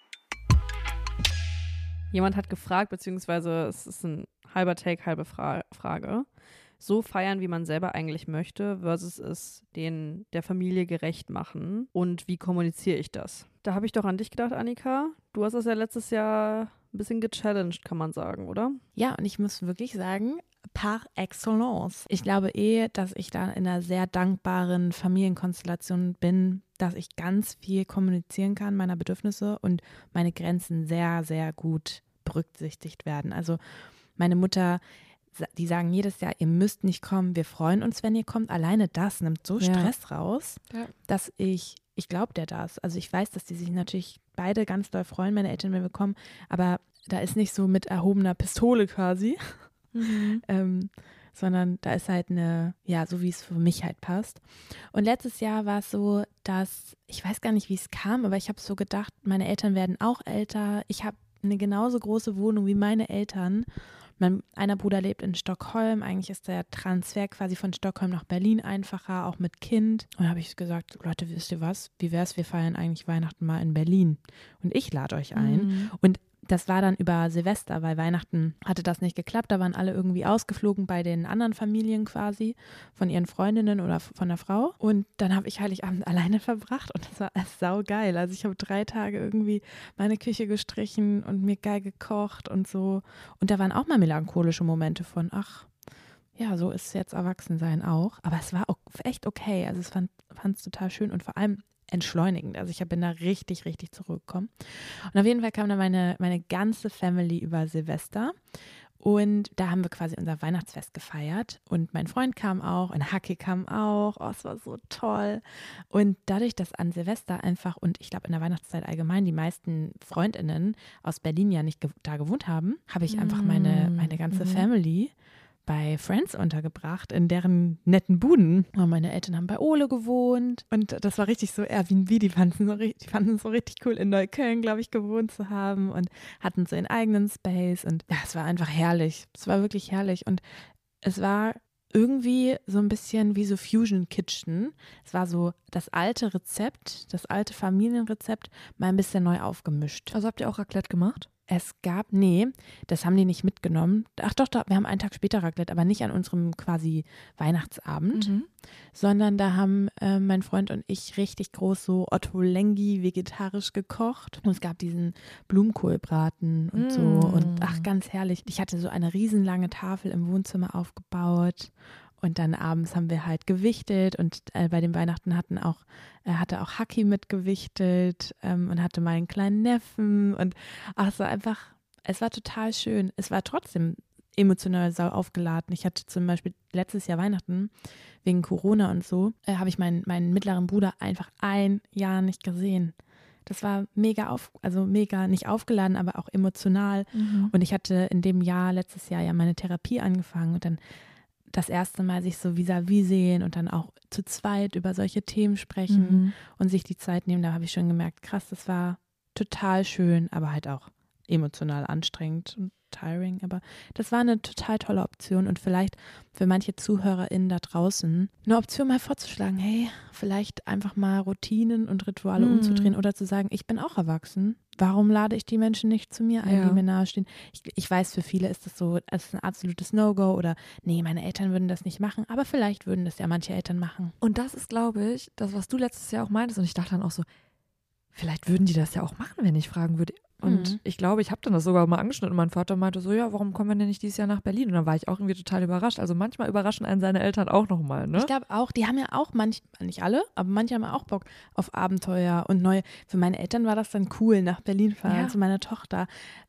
Jemand hat gefragt, beziehungsweise es ist ein halber Take, halbe Frage. So feiern, wie man selber eigentlich möchte, versus es der Familie gerecht machen. Und wie kommuniziere ich das? Da habe ich doch an dich gedacht, Annika. Du hast das ja letztes Jahr ein bisschen gechallenged, kann man sagen, oder? Ja, und ich muss wirklich sagen, par excellence. Ich glaube dass ich da in einer sehr dankbaren Familienkonstellation bin, dass ich ganz viel kommunizieren kann, meiner Bedürfnisse und meine Grenzen sehr, sehr gut berücksichtigt werden. Also meine Mutter, die sagen jedes Jahr, ihr müsst nicht kommen, wir freuen uns, wenn ihr kommt. Alleine das nimmt so Stress raus, dass ich ich glaube dir das. Also ich weiß, dass die sich natürlich beide ganz doll freuen, meine Eltern, wenn wir kommen, aber da ist nicht so mit erhobener Pistole quasi, sondern da ist halt so wie es für mich halt passt. Und letztes Jahr war es so, dass, ich weiß gar nicht, wie es kam, aber ich habe so gedacht, meine Eltern werden auch älter. Ich habe eine genauso große Wohnung wie meine Eltern. Einer Bruder lebt in Stockholm. Eigentlich ist der Transfer quasi von Stockholm nach Berlin einfacher, auch mit Kind. Und da habe ich gesagt, Leute, wisst ihr was? Wie wäre es, wir feiern eigentlich Weihnachten mal in Berlin. Und ich lade euch ein. Und das war dann über Silvester, weil Weihnachten hatte das nicht geklappt. Da waren alle irgendwie ausgeflogen bei den anderen Familien quasi, von ihren Freundinnen oder von der Frau. Und dann habe ich Heiligabend alleine verbracht und das war saugeil. Also ich habe 3 Tage irgendwie meine Küche gestrichen und mir geil gekocht und so. Und da waren auch mal melancholische Momente von, ach, ja, so ist jetzt Erwachsensein auch. Aber es war auch echt okay. Also ich fand es total schön und vor allem entschleunigend. Also ich bin da richtig, richtig zurückgekommen. Und auf jeden Fall kam dann meine ganze Family über Silvester und da haben wir quasi unser Weihnachtsfest gefeiert und mein Freund kam auch und Haki kam auch. Oh, es war so toll. Und dadurch, dass an Silvester einfach und ich glaube in der Weihnachtszeit allgemein die meisten FreundInnen aus Berlin ja nicht da gewohnt haben, habe ich einfach meine ganze Family bei Friends untergebracht, in deren netten Buden. Und meine Eltern haben bei Ole gewohnt und das war richtig so Airbnb, die fanden es so richtig cool, in Neukölln, glaube ich, gewohnt zu haben und hatten so ihren eigenen Space und ja, es war einfach herrlich. Es war wirklich herrlich und es war irgendwie so ein bisschen wie so Fusion Kitchen. Es war so das alte Rezept, das alte Familienrezept, mal ein bisschen neu aufgemischt. Also habt ihr auch Raclette gemacht? Das haben die nicht mitgenommen. Ach doch, wir haben einen Tag später Raclette, aber nicht an unserem quasi Weihnachtsabend, sondern da haben mein Freund und ich richtig groß so Otto Lengi vegetarisch gekocht. Und es gab diesen Blumenkohlbraten und so und ach, ganz herrlich. Ich hatte so eine riesenlange Tafel im Wohnzimmer aufgebaut. Und dann abends haben wir halt gewichtet und bei den Weihnachten hatte auch Haki mitgewichtet und hatte meinen kleinen Neffen und ach, es war total schön. Es war trotzdem emotional sau aufgeladen. Ich hatte zum Beispiel letztes Jahr Weihnachten wegen Corona und so, habe ich meinen mittleren Bruder einfach 1 Jahr nicht gesehen. Das war mega nicht aufgeladen, aber auch emotional. Und ich hatte in dem Jahr, letztes Jahr ja meine Therapie angefangen und dann das erste Mal sich so vis-à-vis sehen und dann auch zu zweit über solche Themen sprechen und sich die Zeit nehmen, da habe ich schon gemerkt, krass, das war total schön, aber halt auch emotional anstrengend und tiring, aber das war eine total tolle Option und vielleicht für manche ZuhörerInnen da draußen eine Option mal vorzuschlagen, hey, vielleicht einfach mal Routinen und Rituale umzudrehen oder zu sagen, ich bin auch erwachsen, warum lade ich die Menschen nicht zu mir ein, die mir nahestehen? Ich weiß, für viele ist das so, es ist ein absolutes No-Go oder nee, meine Eltern würden das nicht machen, aber vielleicht würden das ja manche Eltern machen. Und das ist, glaube ich, das, was du letztes Jahr auch meintest und ich dachte dann auch so, vielleicht würden die das ja auch machen, wenn ich fragen würde. Und ich glaube, ich habe dann das sogar mal angeschnitten. Mein Vater meinte so, ja, warum kommen wir denn nicht dieses Jahr nach Berlin? Und dann war ich auch irgendwie total überrascht. Also manchmal überraschen einen seine Eltern auch nochmal, ne? Ich glaube auch, die haben ja auch nicht alle, aber manche haben ja auch Bock auf Abenteuer und neue. Für meine Eltern war das dann cool, nach Berlin fahren, zu meiner Tochter.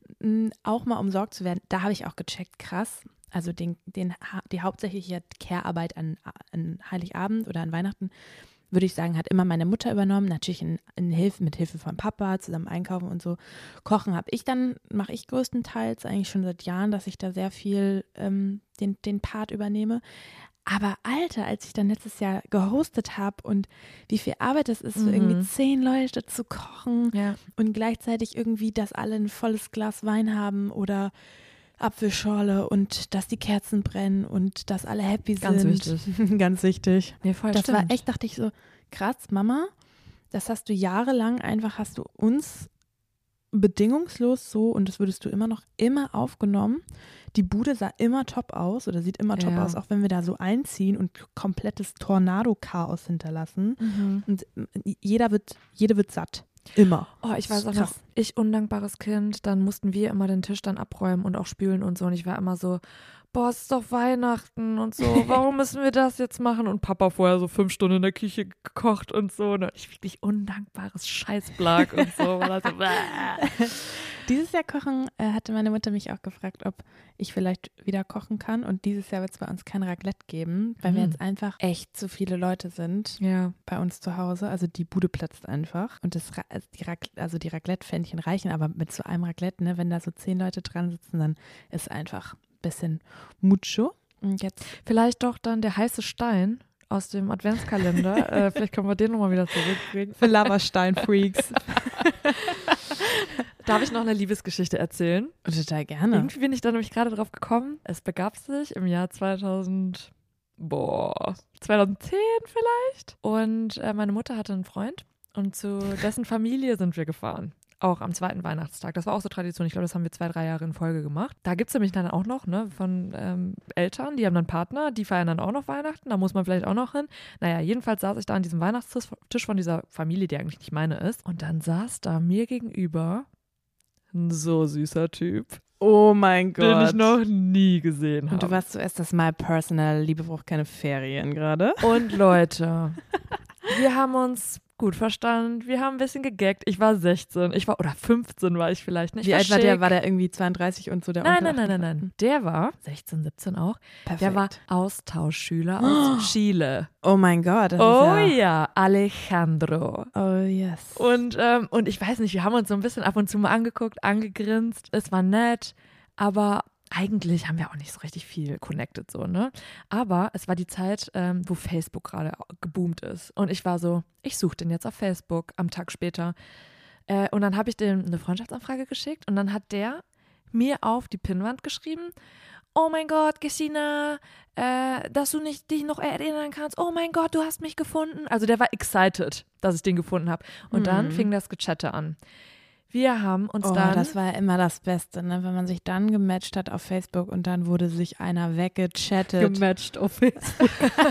Auch mal umsorgt zu werden. Da habe ich auch gecheckt, krass. Also die hauptsächliche Care-Arbeit an Heiligabend oder an Weihnachten, würde ich sagen, hat immer meine Mutter übernommen, natürlich mit Hilfe von Papa, zusammen einkaufen und so. Kochen mache ich größtenteils eigentlich schon seit Jahren, dass ich da sehr viel den Part übernehme. Aber Alter, als ich dann letztes Jahr gehostet habe und wie viel Arbeit es ist, für irgendwie 10 Leute zu kochen und gleichzeitig irgendwie, dass alle ein volles Glas Wein haben oder Apfelschorle und dass die Kerzen brennen und dass alle happy sind. Ganz wichtig. Ganz wichtig. Nee, voll das stimmt. war echt, dachte ich so, krass, Mama, das hast du jahrelang hast du uns bedingungslos so und das würdest du immer aufgenommen. Die Bude sah immer top aus oder sieht immer top aus, auch wenn wir da so einziehen und komplettes Tornado-Chaos hinterlassen. Und jede wird satt. Immer. Oh, ich weiß auch noch, ich undankbares Kind, dann mussten wir immer den Tisch dann abräumen und auch spülen und so und ich war immer so, boah, es ist doch Weihnachten und so, warum müssen wir das jetzt machen? Und Papa vorher so 5 Stunden in der Küche gekocht und so. Und ich wirklich undankbares Scheißblag und so. Weil so Dieses Jahr kochen hatte meine Mutter mich auch gefragt, ob ich vielleicht wieder kochen kann. Und dieses Jahr wird es bei uns kein Raclette geben, weil wir jetzt einfach echt zu viele Leute sind bei uns zu Hause. Also die Bude platzt einfach. Und die Raclette-Pfännchen reichen, aber mit so einem Raclette, ne, wenn da so 10 Leute dran sitzen, dann ist einfach ein bisschen mucho. Und jetzt vielleicht doch dann der heiße Stein aus dem Adventskalender. Vielleicht können wir den nochmal wieder zurückbringen. für Lavastein-Freaks. Darf ich noch eine Liebesgeschichte erzählen? Total gerne. Irgendwie bin ich da nämlich gerade drauf gekommen. Es begab sich im Jahr 2010 vielleicht. Und meine Mutter hatte einen Freund und zu dessen Familie sind wir gefahren. Auch am 2. Weihnachtstag. Das war auch so Tradition. Ich glaube, das haben wir 2-3 Jahre in Folge gemacht. Da gibt es nämlich dann auch noch, ne, von Eltern, die haben dann Partner, die feiern dann auch noch Weihnachten. Da muss man vielleicht auch noch hin. Naja, jedenfalls saß ich da an diesem Weihnachtstisch von dieser Familie, die eigentlich nicht meine ist. Und dann saß da mir gegenüber ein so süßer Typ. Oh mein Gott. Den ich noch nie gesehen habe. Und du warst zuerst das My Personal, Liebe braucht keine Ferien gerade. Und Leute, wir haben uns gut verstanden. Wir haben ein bisschen gegaggt. Ich war 16. Oder 15 war ich vielleicht nicht. Wie alt war der? War der irgendwie 32 und so? Nein. Der war 16, 17 auch. Perfekt. Der war Austauschschüler aus Chile. Oh mein Gott. Das Oh ist ja, Alejandro. Oh yes. Und ich weiß nicht, wir haben uns so ein bisschen ab und zu mal angeguckt, angegrinst. Es war nett, aber eigentlich haben wir auch nicht so richtig viel connected, so, ne? Aber es war die Zeit, wo Facebook gerade geboomt ist. Und ich war so, ich suche den jetzt auf Facebook am Tag später. Und dann habe ich dem eine Freundschaftsanfrage geschickt und dann hat der mir auf die Pinnwand geschrieben: Oh mein Gott, Gesina, dass du dich noch erinnern kannst. Oh mein Gott, du hast mich gefunden. Also der war excited, dass ich den gefunden habe. Und dann fing das Gechatte an. Wir haben uns dann... das war ja immer das Beste, ne? Wenn man sich dann gematcht hat auf Facebook und dann wurde sich einer weggechattet. Gematcht auf Facebook.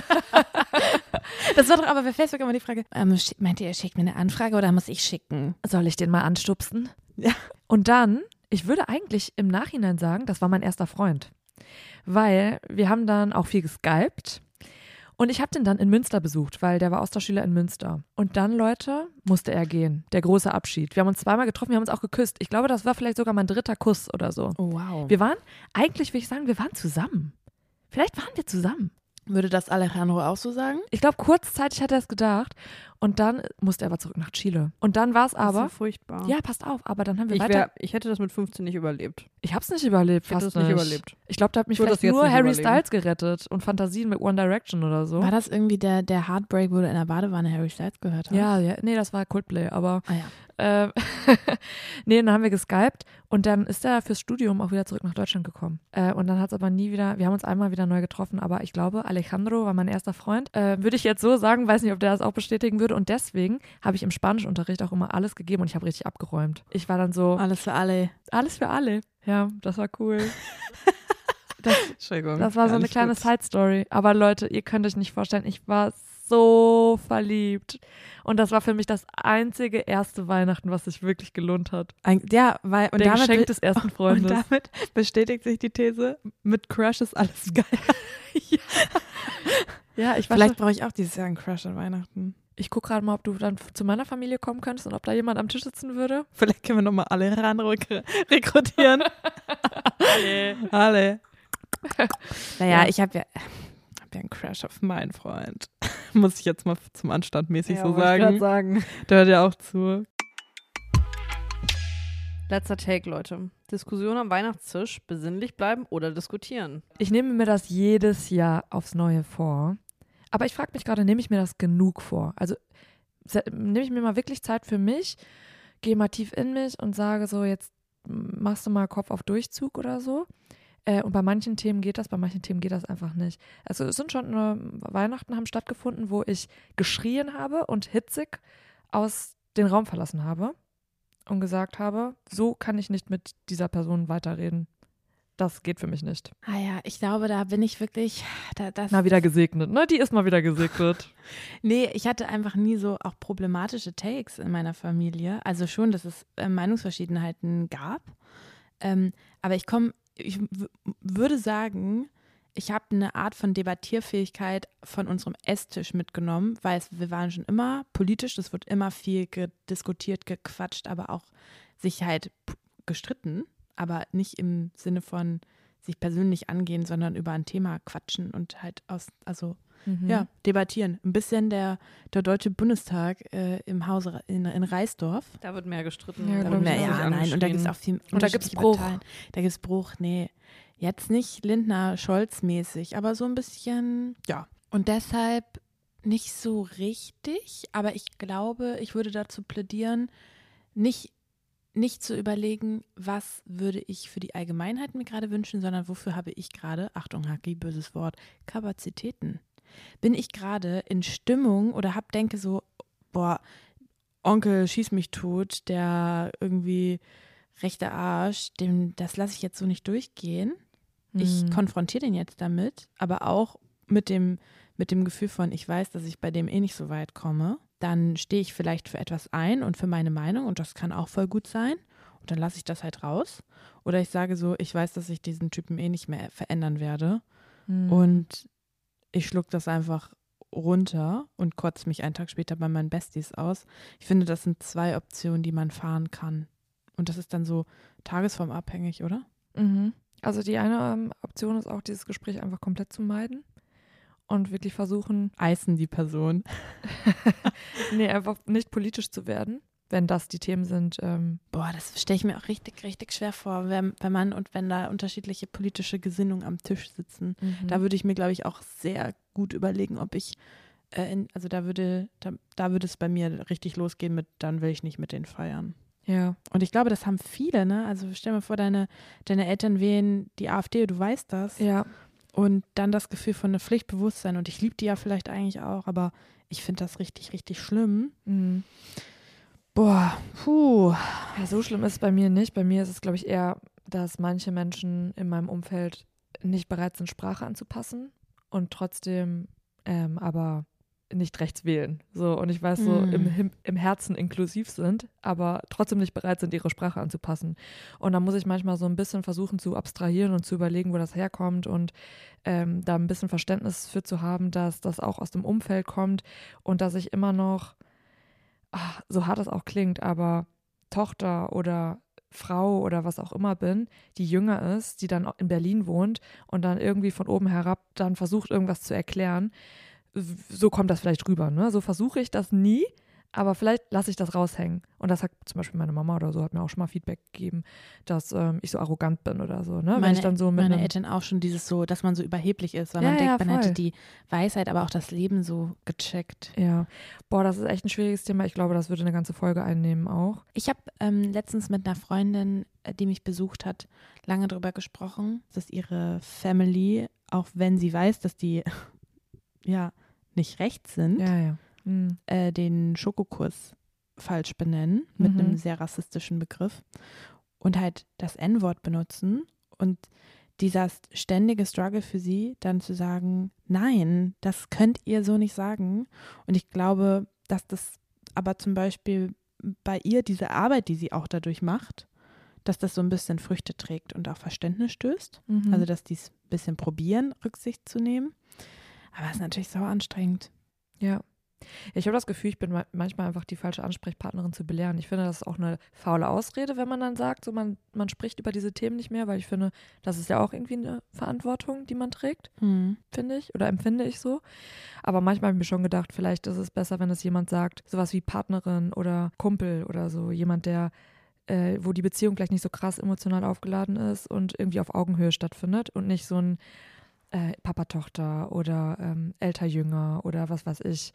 Das war doch aber bei Facebook immer die Frage, meint ihr, ihr schickt mir eine Anfrage oder muss ich schicken? Soll ich den mal anstupsen? Ja. Und dann, ich würde eigentlich im Nachhinein sagen, das war mein erster Freund. Weil wir haben dann auch viel geskypt. Und ich habe den dann in Münster besucht, weil der war Austauschschüler in Münster. Und dann, Leute, musste er gehen. Der große Abschied. Wir haben uns 2-mal getroffen, wir haben uns auch geküsst. Ich glaube, das war vielleicht sogar mein 3. Kuss oder so. Oh, wow. Wir waren, eigentlich würde ich sagen, wir waren zusammen. Vielleicht waren wir zusammen. Würde das Alejandro auch so sagen? Ich glaube, kurzzeitig hat er es gedacht. Und dann musste er aber zurück nach Chile. Und dann war es aber... Das ist so furchtbar. Ja, passt auf. Aber dann haben wir Ich hätte das mit 15 nicht überlebt. Ich hab's nicht überlebt, Ich hätte fast das nicht überlebt. Ich glaube, da hat mich Ich würde vielleicht das jetzt nur nicht Harry überleben. Styles gerettet und Fantasien mit One Direction oder so. War das irgendwie der Heartbreak, wo du in der Badewanne Harry Styles gehört hast? Ja, nee, das war Coldplay, aber Ah ja. nee, dann haben wir geskypt und dann ist er fürs Studium auch wieder zurück nach Deutschland gekommen. Und dann hat es aber nie wieder, wir haben uns einmal wieder neu getroffen, aber ich glaube, Alejandro war mein erster Freund. Würde ich jetzt so sagen, weiß nicht, ob der das auch bestätigen würde und deswegen habe ich im Spanischunterricht auch immer alles gegeben und ich habe richtig abgeräumt. Ich war dann so, Alles für alle. alles für alle. Ja, das war cool. Entschuldigung. Das war so eine Alles kleine gut. Side-Story. Aber Leute, ihr könnt euch nicht vorstellen, ich war so verliebt. Und das war für mich das einzige erste Weihnachten, was sich wirklich gelohnt hat. Ja, weil und Der damit, Geschenk des ersten Freundes. und damit bestätigt sich die These, mit Crush ist alles geil. Ja, ich war Vielleicht brauche ich auch dieses Jahr einen Crush an Weihnachten. Ich gucke gerade mal, ob du dann zu meiner Familie kommen könntest und ob da jemand am Tisch sitzen würde. Vielleicht können wir nochmal alle rekrutieren. Alle. Naja, Ja. ich habe ja einen Crush auf meinen Freund. Muss ich jetzt mal zum Anstand mäßig so wollte ich grad sagen. sagen. Der hört ja auch zu. Letzter Take, Leute. Diskussion am Weihnachtstisch, besinnlich bleiben oder diskutieren. Ich nehme mir das jedes Jahr aufs Neue vor. Aber ich frage mich gerade, nehme ich mir das genug vor? Also nehme ich mir mal wirklich Zeit für mich, gehe mal tief in mich und sage so, jetzt machst du mal Kopf auf Durchzug oder so. Und bei manchen Themen geht das, bei manchen Themen geht das einfach nicht. Also es sind schon Weihnachten haben stattgefunden, wo ich geschrien habe und hitzig aus den Raum verlassen habe und gesagt habe, so kann ich nicht mit dieser Person weiterreden. Das geht für mich nicht. Ah ja, ich glaube, da bin ich wirklich. Mal wieder gesegnet, ne? Die ist mal wieder gesegnet. Nee, ich hatte einfach nie so auch problematische Takes in meiner Familie. Also schon, dass es Meinungsverschiedenheiten gab. Aber ich komme ich würde sagen, ich habe eine Art von Debattierfähigkeit von unserem Esstisch mitgenommen, weil wir waren schon immer politisch, es wird immer viel diskutiert, gequatscht, aber auch sich halt gestritten, aber nicht im Sinne von sich persönlich angehen, sondern über ein Thema quatschen und halt debattieren. Ein bisschen der Deutsche Bundestag im Hause in Reisdorf. Da wird mehr gestritten. Ja, Da glaub wird ich mehr auch. Nein, und da gibt es auch viel Und da gibt's Bruch. Parteien. Da gibt es Bruch, nee. Jetzt nicht Lindner-Scholz-mäßig, aber so ein bisschen, ja. Und deshalb nicht so richtig, aber ich glaube, ich würde dazu plädieren, nicht zu überlegen, was würde ich für die Allgemeinheit mir gerade wünschen, sondern wofür habe ich gerade, Achtung, Haki, böses Wort, Kapazitäten. Bin ich gerade in Stimmung oder denke so, boah, Onkel schieß mich tot, der irgendwie rechte Arsch, das lasse ich jetzt so nicht durchgehen. Ich konfrontiere den jetzt damit, aber auch mit dem Gefühl von, ich weiß, dass ich bei dem eh nicht so weit komme. Dann stehe ich vielleicht für etwas ein und für meine Meinung und das kann auch voll gut sein. Und dann lasse ich das halt raus. Oder ich sage so, ich weiß, dass ich diesen Typen eh nicht mehr verändern werde. Und ich schluck das einfach runter und kotze mich einen Tag später bei meinen Besties aus. Ich finde, das sind 2 Optionen, die man fahren kann. Und das ist dann so tagesformabhängig, oder? Mhm. Also die eine Option ist auch, dieses Gespräch einfach komplett zu meiden und wirklich versuchen, Eisen die Person. einfach nicht politisch zu werden, wenn das die Themen sind. Boah, das stelle ich mir auch richtig, richtig schwer vor, wenn da unterschiedliche politische Gesinnungen am Tisch sitzen. Da würde ich mir, glaube ich, auch sehr gut überlegen, ob ich, da würde es bei mir richtig losgehen mit, dann will ich nicht mit denen feiern. Ja. Und ich glaube, das haben viele, ne? Also stell dir vor, deine Eltern wählen die AfD, du weißt das. Ja. Und dann das Gefühl von einem Pflichtbewusstsein. Und ich liebe die ja vielleicht eigentlich auch, aber ich finde das richtig, richtig schlimm. Boah, puh. Ja, so schlimm ist es bei mir nicht. Bei mir ist es, glaube ich, eher, dass manche Menschen in meinem Umfeld nicht bereit sind, Sprache anzupassen und trotzdem aber nicht rechts wählen. So, und ich weiß, so im Herzen inklusiv sind, aber trotzdem nicht bereit sind, ihre Sprache anzupassen. Und da muss ich manchmal so ein bisschen versuchen zu abstrahieren und zu überlegen, wo das herkommt und da ein bisschen Verständnis für zu haben, dass das auch aus dem Umfeld kommt und dass ich immer noch, so hart das auch klingt, aber Tochter oder Frau oder was auch immer bin, die jünger ist, die dann in Berlin wohnt und dann irgendwie von oben herab dann versucht, irgendwas zu erklären. So kommt das vielleicht rüber, ne? So versuche ich das nie, aber vielleicht lasse ich das raushängen. Und das hat zum Beispiel meine Mama oder so, hat mir auch schon mal Feedback gegeben, dass ich so arrogant bin oder so, ne? Wenn ich dann so meine Eltern auch schon dieses so, dass man so überheblich ist, weil man denkt, man hätte die Weisheit, aber auch das Leben so gecheckt. Ja, boah, das ist echt ein schwieriges Thema. Ich glaube, das würde eine ganze Folge einnehmen auch. Ich habe letztens mit einer Freundin, die mich besucht hat, lange darüber gesprochen, dass ihre Family, auch wenn sie weiß, dass die ja nicht rechts sind, den Schokokurs falsch benennen mit einem sehr rassistischen Begriff und halt das N-Wort benutzen und dieser ständige Struggle für sie, dann zu sagen, nein, das könnt ihr so nicht sagen. Und ich glaube, dass das aber zum Beispiel bei ihr diese Arbeit, die sie auch dadurch macht, dass das so ein bisschen Früchte trägt und auch Verständnis stößt. Also dass die es ein bisschen probieren, Rücksicht zu nehmen. Aber es ist natürlich sau anstrengend. Ja. Ich habe das Gefühl, ich bin manchmal einfach die falsche Ansprechpartnerin zu belehren. Ich finde, das ist auch eine faule Ausrede, wenn man dann sagt, so man spricht über diese Themen nicht mehr, weil ich finde, das ist ja auch irgendwie eine Verantwortung, die man trägt, finde ich, oder empfinde ich so. Aber manchmal habe ich mir schon gedacht, vielleicht ist es besser, wenn es jemand sagt, sowas wie Partnerin oder Kumpel oder so, jemand, der wo die Beziehung vielleicht nicht so krass emotional aufgeladen ist und irgendwie auf Augenhöhe stattfindet und nicht so ein Papa-Tochter oder Älter-Jünger oder was weiß ich.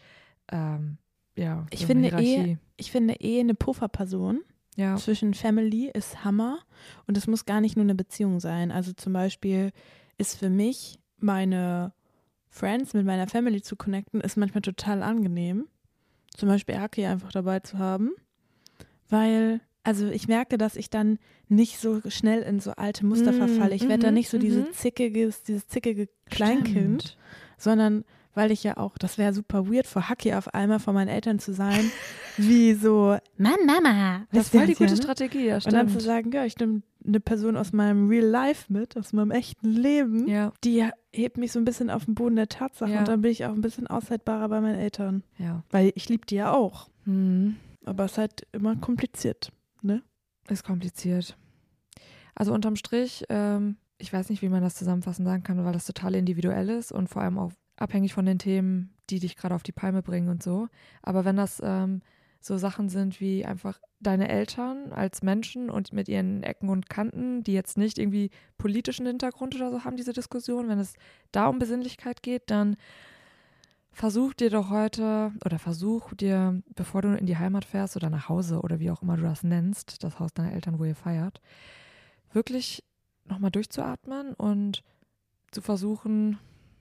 Ich finde eine Pufferperson zwischen Family ist Hammer und es muss gar nicht nur eine Beziehung sein. Also zum Beispiel ist für mich meine Friends mit meiner Family zu connecten, ist manchmal total angenehm. Zum Beispiel Aki einfach dabei zu haben, weil also ich merke, dass ich dann nicht so schnell in so alte Muster verfalle. Ich werde da nicht so dieses zickige Kleinkind, sondern weil ich ja auch, das wäre super weird, vor Haki auf einmal vor meinen Eltern zu sein, wie so, Mann, Mama. Das ist voll die gute Strategie, ja, stimmt. Und dann zu sagen, ja, eine Person aus meinem Real Life mit, aus meinem echten Leben. Ja. Die hebt mich so ein bisschen auf den Boden der Tatsachen Ja. und dann bin ich auch ein bisschen aushaltbarer bei meinen Eltern. Ja. Weil ich liebe die ja auch. Mhm. Aber es ist halt immer kompliziert, ne? Ist kompliziert. Also unterm Strich, ich weiß nicht, wie man das zusammenfassend sagen kann, weil das total individuell ist und vor allem auch abhängig von den Themen, die dich gerade auf die Palme bringen und so. Aber wenn das so Sachen sind wie einfach deine Eltern als Menschen und mit ihren Ecken und Kanten, die jetzt nicht irgendwie politischen Hintergrund oder so haben, diese Diskussion, wenn es da um Besinnlichkeit geht, dann versuch dir, bevor du in die Heimat fährst oder nach Hause oder wie auch immer du das nennst, das Haus deiner Eltern, wo ihr feiert, wirklich nochmal durchzuatmen und zu versuchen,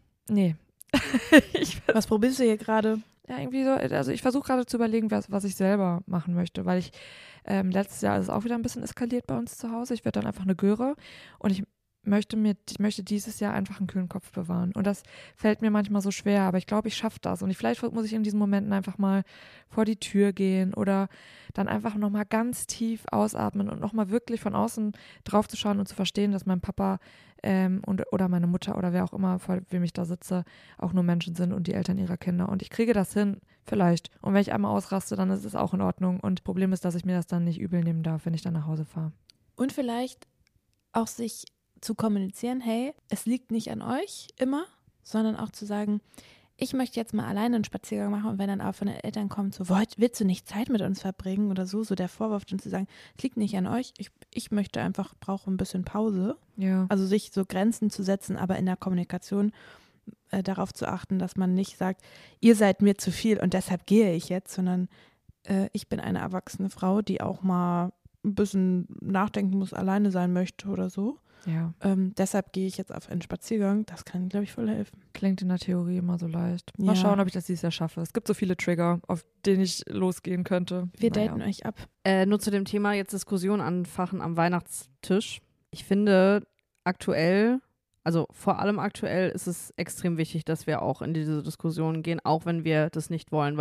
Was probierst du hier gerade? ja, irgendwie so, also ich versuche gerade zu überlegen, was ich selber machen möchte, weil ich letztes Jahr ist es auch wieder ein bisschen eskaliert bei uns zu Hause. Ich werde dann einfach eine Göre und ich möchte dieses Jahr einfach einen kühlen Kopf bewahren. Und das fällt mir manchmal so schwer, aber ich glaube, ich schaffe das. Und vielleicht muss ich in diesen Momenten einfach mal vor die Tür gehen oder dann einfach nochmal ganz tief ausatmen und nochmal wirklich von außen drauf zu schauen und zu verstehen, dass mein Papa oder meine Mutter oder wer auch immer, vor wem ich da sitze, auch nur Menschen sind und die Eltern ihrer Kinder. Und ich kriege das hin, vielleicht. Und wenn ich einmal ausraste, dann ist es auch in Ordnung. Und das Problem ist, dass ich mir das dann nicht übel nehmen darf, wenn ich dann nach Hause fahre. Und vielleicht auch sich zu kommunizieren, hey, es liegt nicht an euch immer, sondern auch zu sagen, ich möchte jetzt mal alleine einen Spaziergang machen und wenn dann auch von den Eltern kommt, so, willst du nicht Zeit mit uns verbringen oder so der Vorwurf, dann zu sagen, es liegt nicht an euch, ich möchte einfach, brauche ein bisschen Pause. Ja. Also sich so Grenzen zu setzen, aber in der Kommunikation darauf zu achten, dass man nicht sagt, ihr seid mir zu viel und deshalb gehe ich jetzt, sondern ich bin eine erwachsene Frau, die auch mal ein bisschen nachdenken muss, alleine sein möchte oder so. Ja. Deshalb gehe ich jetzt auf einen Spaziergang. Das kann, glaube ich, voll helfen. Klingt in der Theorie immer so leicht. Mal Ja. schauen, ob ich das dieses Jahr schaffe. Es gibt so viele Trigger, auf denen ich losgehen könnte. Wir daten euch ab. Nur zu dem Thema jetzt Diskussion anfachen am Weihnachtstisch. Ich finde aktuell, also vor allem aktuell, ist es extrem wichtig, dass wir auch in diese Diskussion gehen, auch wenn wir das nicht wollen,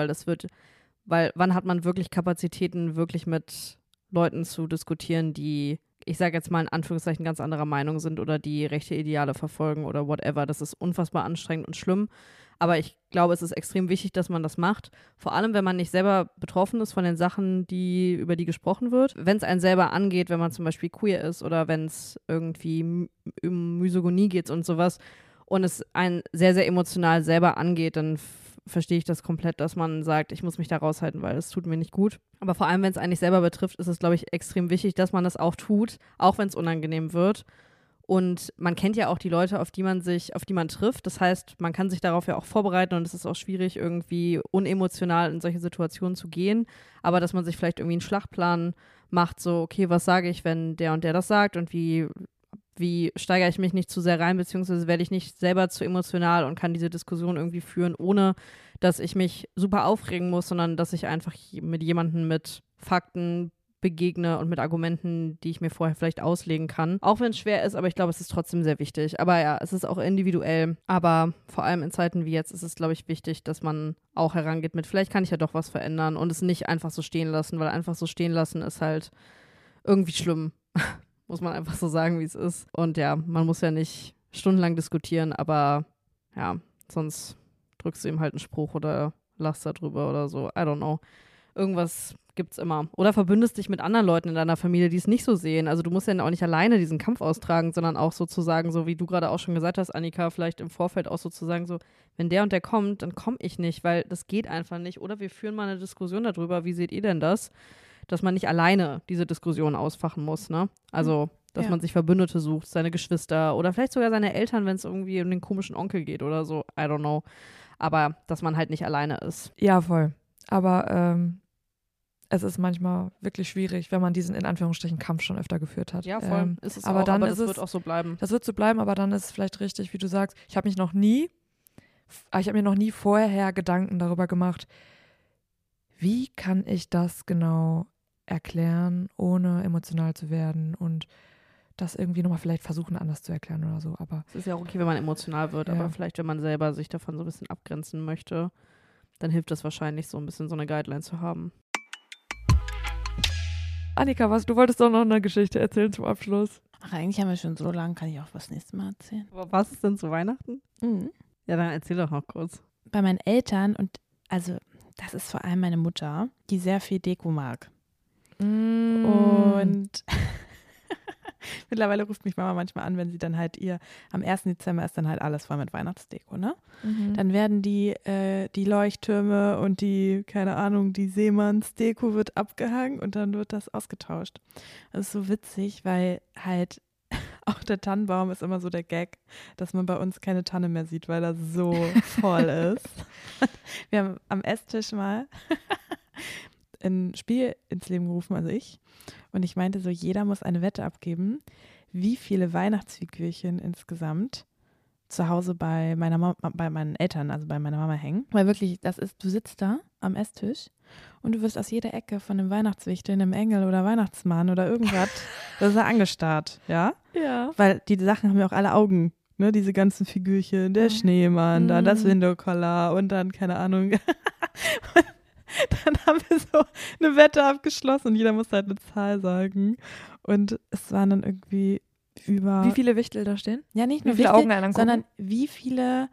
weil wann hat man wirklich Kapazitäten, wirklich mit Leuten zu diskutieren, die, ich sage jetzt mal in Anführungszeichen, ganz anderer Meinung sind oder die rechte Ideale verfolgen oder whatever. Das ist unfassbar anstrengend und schlimm. Aber ich glaube, es ist extrem wichtig, dass man das macht. Vor allem, wenn man nicht selber betroffen ist von den Sachen, über die gesprochen wird. Wenn es einen selber angeht, wenn man zum Beispiel queer ist oder wenn es irgendwie um Misogynie geht und sowas und es einen sehr, sehr emotional selber angeht, dann verstehe ich das komplett, dass man sagt, ich muss mich da raushalten, weil es tut mir nicht gut. Aber vor allem, wenn es einen nicht selber betrifft, ist es, glaube ich, extrem wichtig, dass man das auch tut, auch wenn es unangenehm wird. Und man kennt ja auch die Leute, auf die man trifft. Das heißt, man kann sich darauf ja auch vorbereiten und es ist auch schwierig, irgendwie unemotional in solche Situationen zu gehen. Aber dass man sich vielleicht irgendwie einen Schlachtplan macht, so, okay, was sage ich, wenn der und der das sagt und wie steigere ich mich nicht zu sehr rein, beziehungsweise werde ich nicht selber zu emotional und kann diese Diskussion irgendwie führen, ohne dass ich mich super aufregen muss, sondern dass ich einfach mit jemandem mit Fakten begegne und mit Argumenten, die ich mir vorher vielleicht auslegen kann. Auch wenn es schwer ist, aber ich glaube, es ist trotzdem sehr wichtig. Aber ja, es ist auch individuell. Aber vor allem in Zeiten wie jetzt ist es, glaube ich, wichtig, dass man auch herangeht mit, vielleicht kann ich ja doch was verändern und es nicht einfach so stehen lassen, weil einfach so stehen lassen ist halt irgendwie schlimm. Muss man einfach so sagen, wie es ist. Und ja, man muss ja nicht stundenlang diskutieren, aber ja, sonst drückst du ihm halt einen Spruch oder lachst da drüber oder so. I don't know. Irgendwas gibt's immer. Oder verbündest dich mit anderen Leuten in deiner Familie, die es nicht so sehen. Also du musst ja auch nicht alleine diesen Kampf austragen, sondern auch sozusagen, so wie du gerade auch schon gesagt hast, Annika, vielleicht im Vorfeld auch sozusagen so, wenn der und der kommt, dann komme ich nicht, weil das geht einfach nicht. Oder wir führen mal eine Diskussion darüber, wie seht ihr denn das? Dass man nicht alleine diese Diskussion ausfachen muss, ne? Also, dass man sich Verbündete sucht, seine Geschwister oder vielleicht sogar seine Eltern, wenn es irgendwie um den komischen Onkel geht oder so. I don't know. Aber, dass man halt nicht alleine ist. Ja, voll. Aber es ist manchmal wirklich schwierig, wenn man diesen in Anführungsstrichen Kampf schon öfter geführt hat. Ja, voll. Ist es aber auch, dann aber ist das wird auch so bleiben. Das wird so bleiben, aber dann ist es vielleicht richtig, wie du sagst, ich habe mir noch nie vorher Gedanken darüber gemacht, wie kann ich das genau erklären, ohne emotional zu werden und das irgendwie nochmal vielleicht versuchen, anders zu erklären oder so. Aber es ist ja auch okay, wenn man emotional wird, aber vielleicht, wenn man selber sich davon so ein bisschen abgrenzen möchte, dann hilft es wahrscheinlich so ein bisschen so eine Guideline zu haben. Annika, du wolltest doch noch eine Geschichte erzählen zum Abschluss. Ach, eigentlich haben wir schon so lange, kann ich auch was nächstes Mal erzählen. Aber was ist denn zu Weihnachten? Mhm. Ja, dann erzähl doch noch kurz. Bei meinen Eltern und also das ist vor allem meine Mutter, die sehr viel Deko mag. Und mittlerweile ruft mich Mama manchmal an, wenn sie dann halt am 1. Dezember ist dann halt alles voll mit Weihnachtsdeko, ne? Dann werden die Leuchttürme und die Seemannsdeko wird abgehangen und dann wird das ausgetauscht. Das ist so witzig, weil halt auch der Tannenbaum ist immer so der Gag, dass man bei uns keine Tanne mehr sieht, weil er so voll ist. Wir haben am Esstisch mal ein Spiel ins Leben gerufen, also ich. Und ich meinte so, jeder muss eine Wette abgeben, wie viele Weihnachtsfigürchen insgesamt zu Hause bei meinen Eltern, also bei meiner Mama hängen. Weil wirklich, du sitzt da am Esstisch und du wirst aus jeder Ecke von einem Weihnachtswichteln, einem Engel oder Weihnachtsmann oder irgendwas, das ist ja angestarrt, ja? Ja. Weil die Sachen haben ja auch alle Augen, ne? Diese ganzen Figürchen, der Schneemann, dann das Window-Collar und dann, keine Ahnung. Dann haben wir so eine Wette abgeschlossen und jeder musste halt eine Zahl sagen. Und es waren dann irgendwie Wie viele Wichtel da stehen? Ja, nicht Wie nur viele Wichtel, Augen angucken? sondern wie viele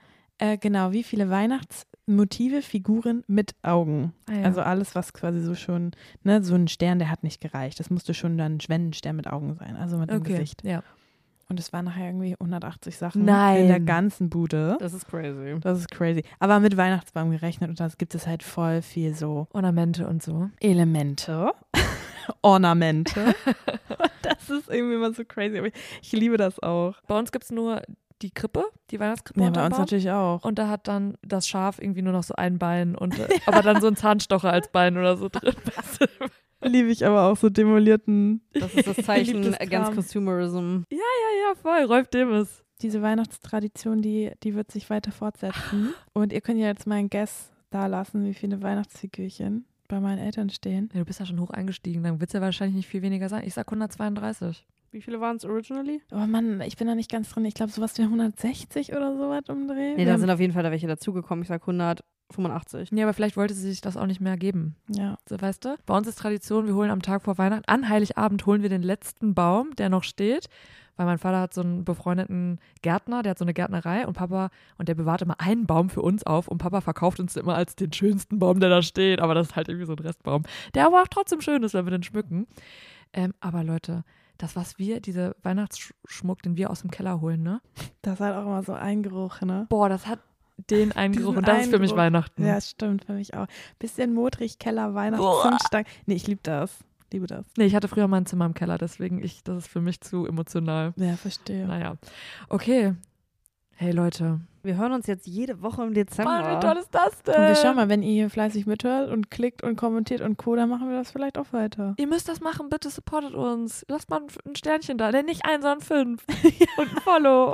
Weihnachtsmotive, Figuren mit Augen. Ah, ja. Also alles, was quasi so schon, ne, so ein Stern, der hat nicht gereicht. Das musste schon dann ein Schwendenstern mit Augen sein, also mit einem Gesicht. Ja. Und es waren nachher irgendwie 180 Sachen Nein. in der ganzen Bude. Das ist crazy. Das ist crazy. Aber mit Weihnachtsbaum gerechnet und da gibt es halt voll viel so Ornamente und so. Elemente, Ornamente. Das ist irgendwie immer so crazy. Aber ich liebe das auch. Bei uns gibt es nur die Krippe, die Weihnachtskrippe. Ja, unterm bei uns Baum. natürlich auch. Und da hat dann das Schaf irgendwie nur noch so ein Bein und aber dann so ein Zahnstocher als Bein oder so drin. Liebe ich aber auch so demolierten. Das ist das Zeichen Geliebtes against Kram. Consumerism. Ja, voll. Rolf Demis. Diese Weihnachtstradition, die wird sich weiter fortsetzen. Und ihr könnt ja jetzt mal einen Guess da lassen, wie viele Weihnachtsfigürchen bei meinen Eltern stehen. Ja, du bist ja schon hoch eingestiegen, dann wird es ja wahrscheinlich nicht viel weniger sein. Ich sag 132. Wie viele waren es originally? Oh Mann, ich bin da nicht ganz drin. Ich glaube, sowas wie 160 oder sowas umdrehen. Nee, da sind auf jeden Fall da welche dazugekommen. Ich sag 185. Ja, aber vielleicht wollte sie sich das auch nicht mehr geben. Ja. So, weißt du? Bei uns ist Tradition, wir holen am Tag vor Weihnachten, an Heiligabend holen wir den letzten Baum, der noch steht. Weil mein Vater hat so einen befreundeten Gärtner, der hat so eine Gärtnerei und der bewahrt immer einen Baum für uns auf und Papa verkauft uns immer als den schönsten Baum, der da steht. Aber das ist halt irgendwie so ein Restbaum, der aber auch trotzdem schön ist, wenn wir den schmücken. Aber Leute, dieser Weihnachtsschmuck, den wir aus dem Keller holen, ne? Das hat auch immer so einen Geruch, ne? Boah, das hat den Eingeruch Diesen und das ist für mich Eingeruch. Weihnachten. Ja, stimmt, für mich auch. Bisschen modrig, Keller, Weihnachtszimtstank. Nee, ich liebe das. Liebe das. Nee, ich hatte früher mal ein Zimmer im Keller, deswegen das ist für mich zu emotional. Ja, verstehe. Naja, okay. Hey Leute. Wir hören uns jetzt jede Woche im Dezember. Mann, wie toll ist das denn? Und wir schauen mal, wenn ihr hier fleißig mithört und klickt und kommentiert und Co., dann machen wir das vielleicht auch weiter. Ihr müsst das machen, bitte supportet uns. Lasst mal ein Sternchen da, denn nicht 1, sondern 5. Und ein Follow.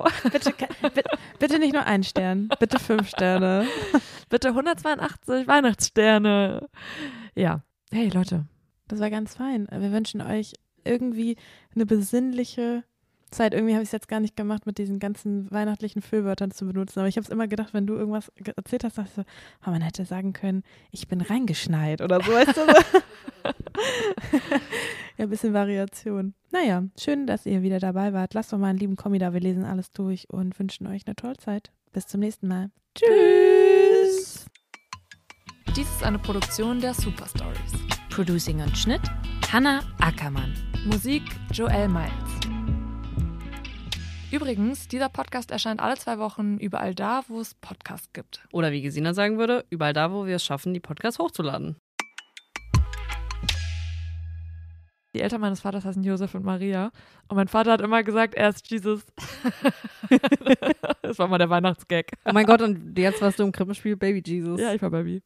Bitte nicht nur 1 Stern, bitte 5 Sterne. Bitte 182 Weihnachtssterne. Ja, hey Leute. Das war ganz fein. Wir wünschen euch irgendwie eine besinnliche Zeit. Irgendwie habe ich es jetzt gar nicht gemacht, mit diesen ganzen weihnachtlichen Füllwörtern zu benutzen. Aber ich habe es immer gedacht, wenn du irgendwas erzählt hast, dachte ich so, man hätte sagen können, ich bin reingeschneit oder so, weißt du? Ja, ein bisschen Variation. Naja, schön, dass ihr wieder dabei wart. Lasst doch mal einen lieben Kommi da. Wir lesen alles durch und wünschen euch eine tolle Zeit. Bis zum nächsten Mal. Tschüss! Dies ist eine Produktion der Superstories. Producing und Schnitt Hannah Ackermann. Musik Joel Miles. Übrigens, dieser Podcast erscheint alle 2 Wochen überall da, wo es Podcasts gibt. Oder wie Gesina sagen würde, überall da, wo wir es schaffen, die Podcasts hochzuladen. Die Eltern meines Vaters heißen Josef und Maria. Und mein Vater hat immer gesagt, er ist Jesus. Das war mal der Weihnachtsgag. Oh mein Gott, und jetzt warst du im Krippenspiel Baby Jesus. Ja, ich war Baby.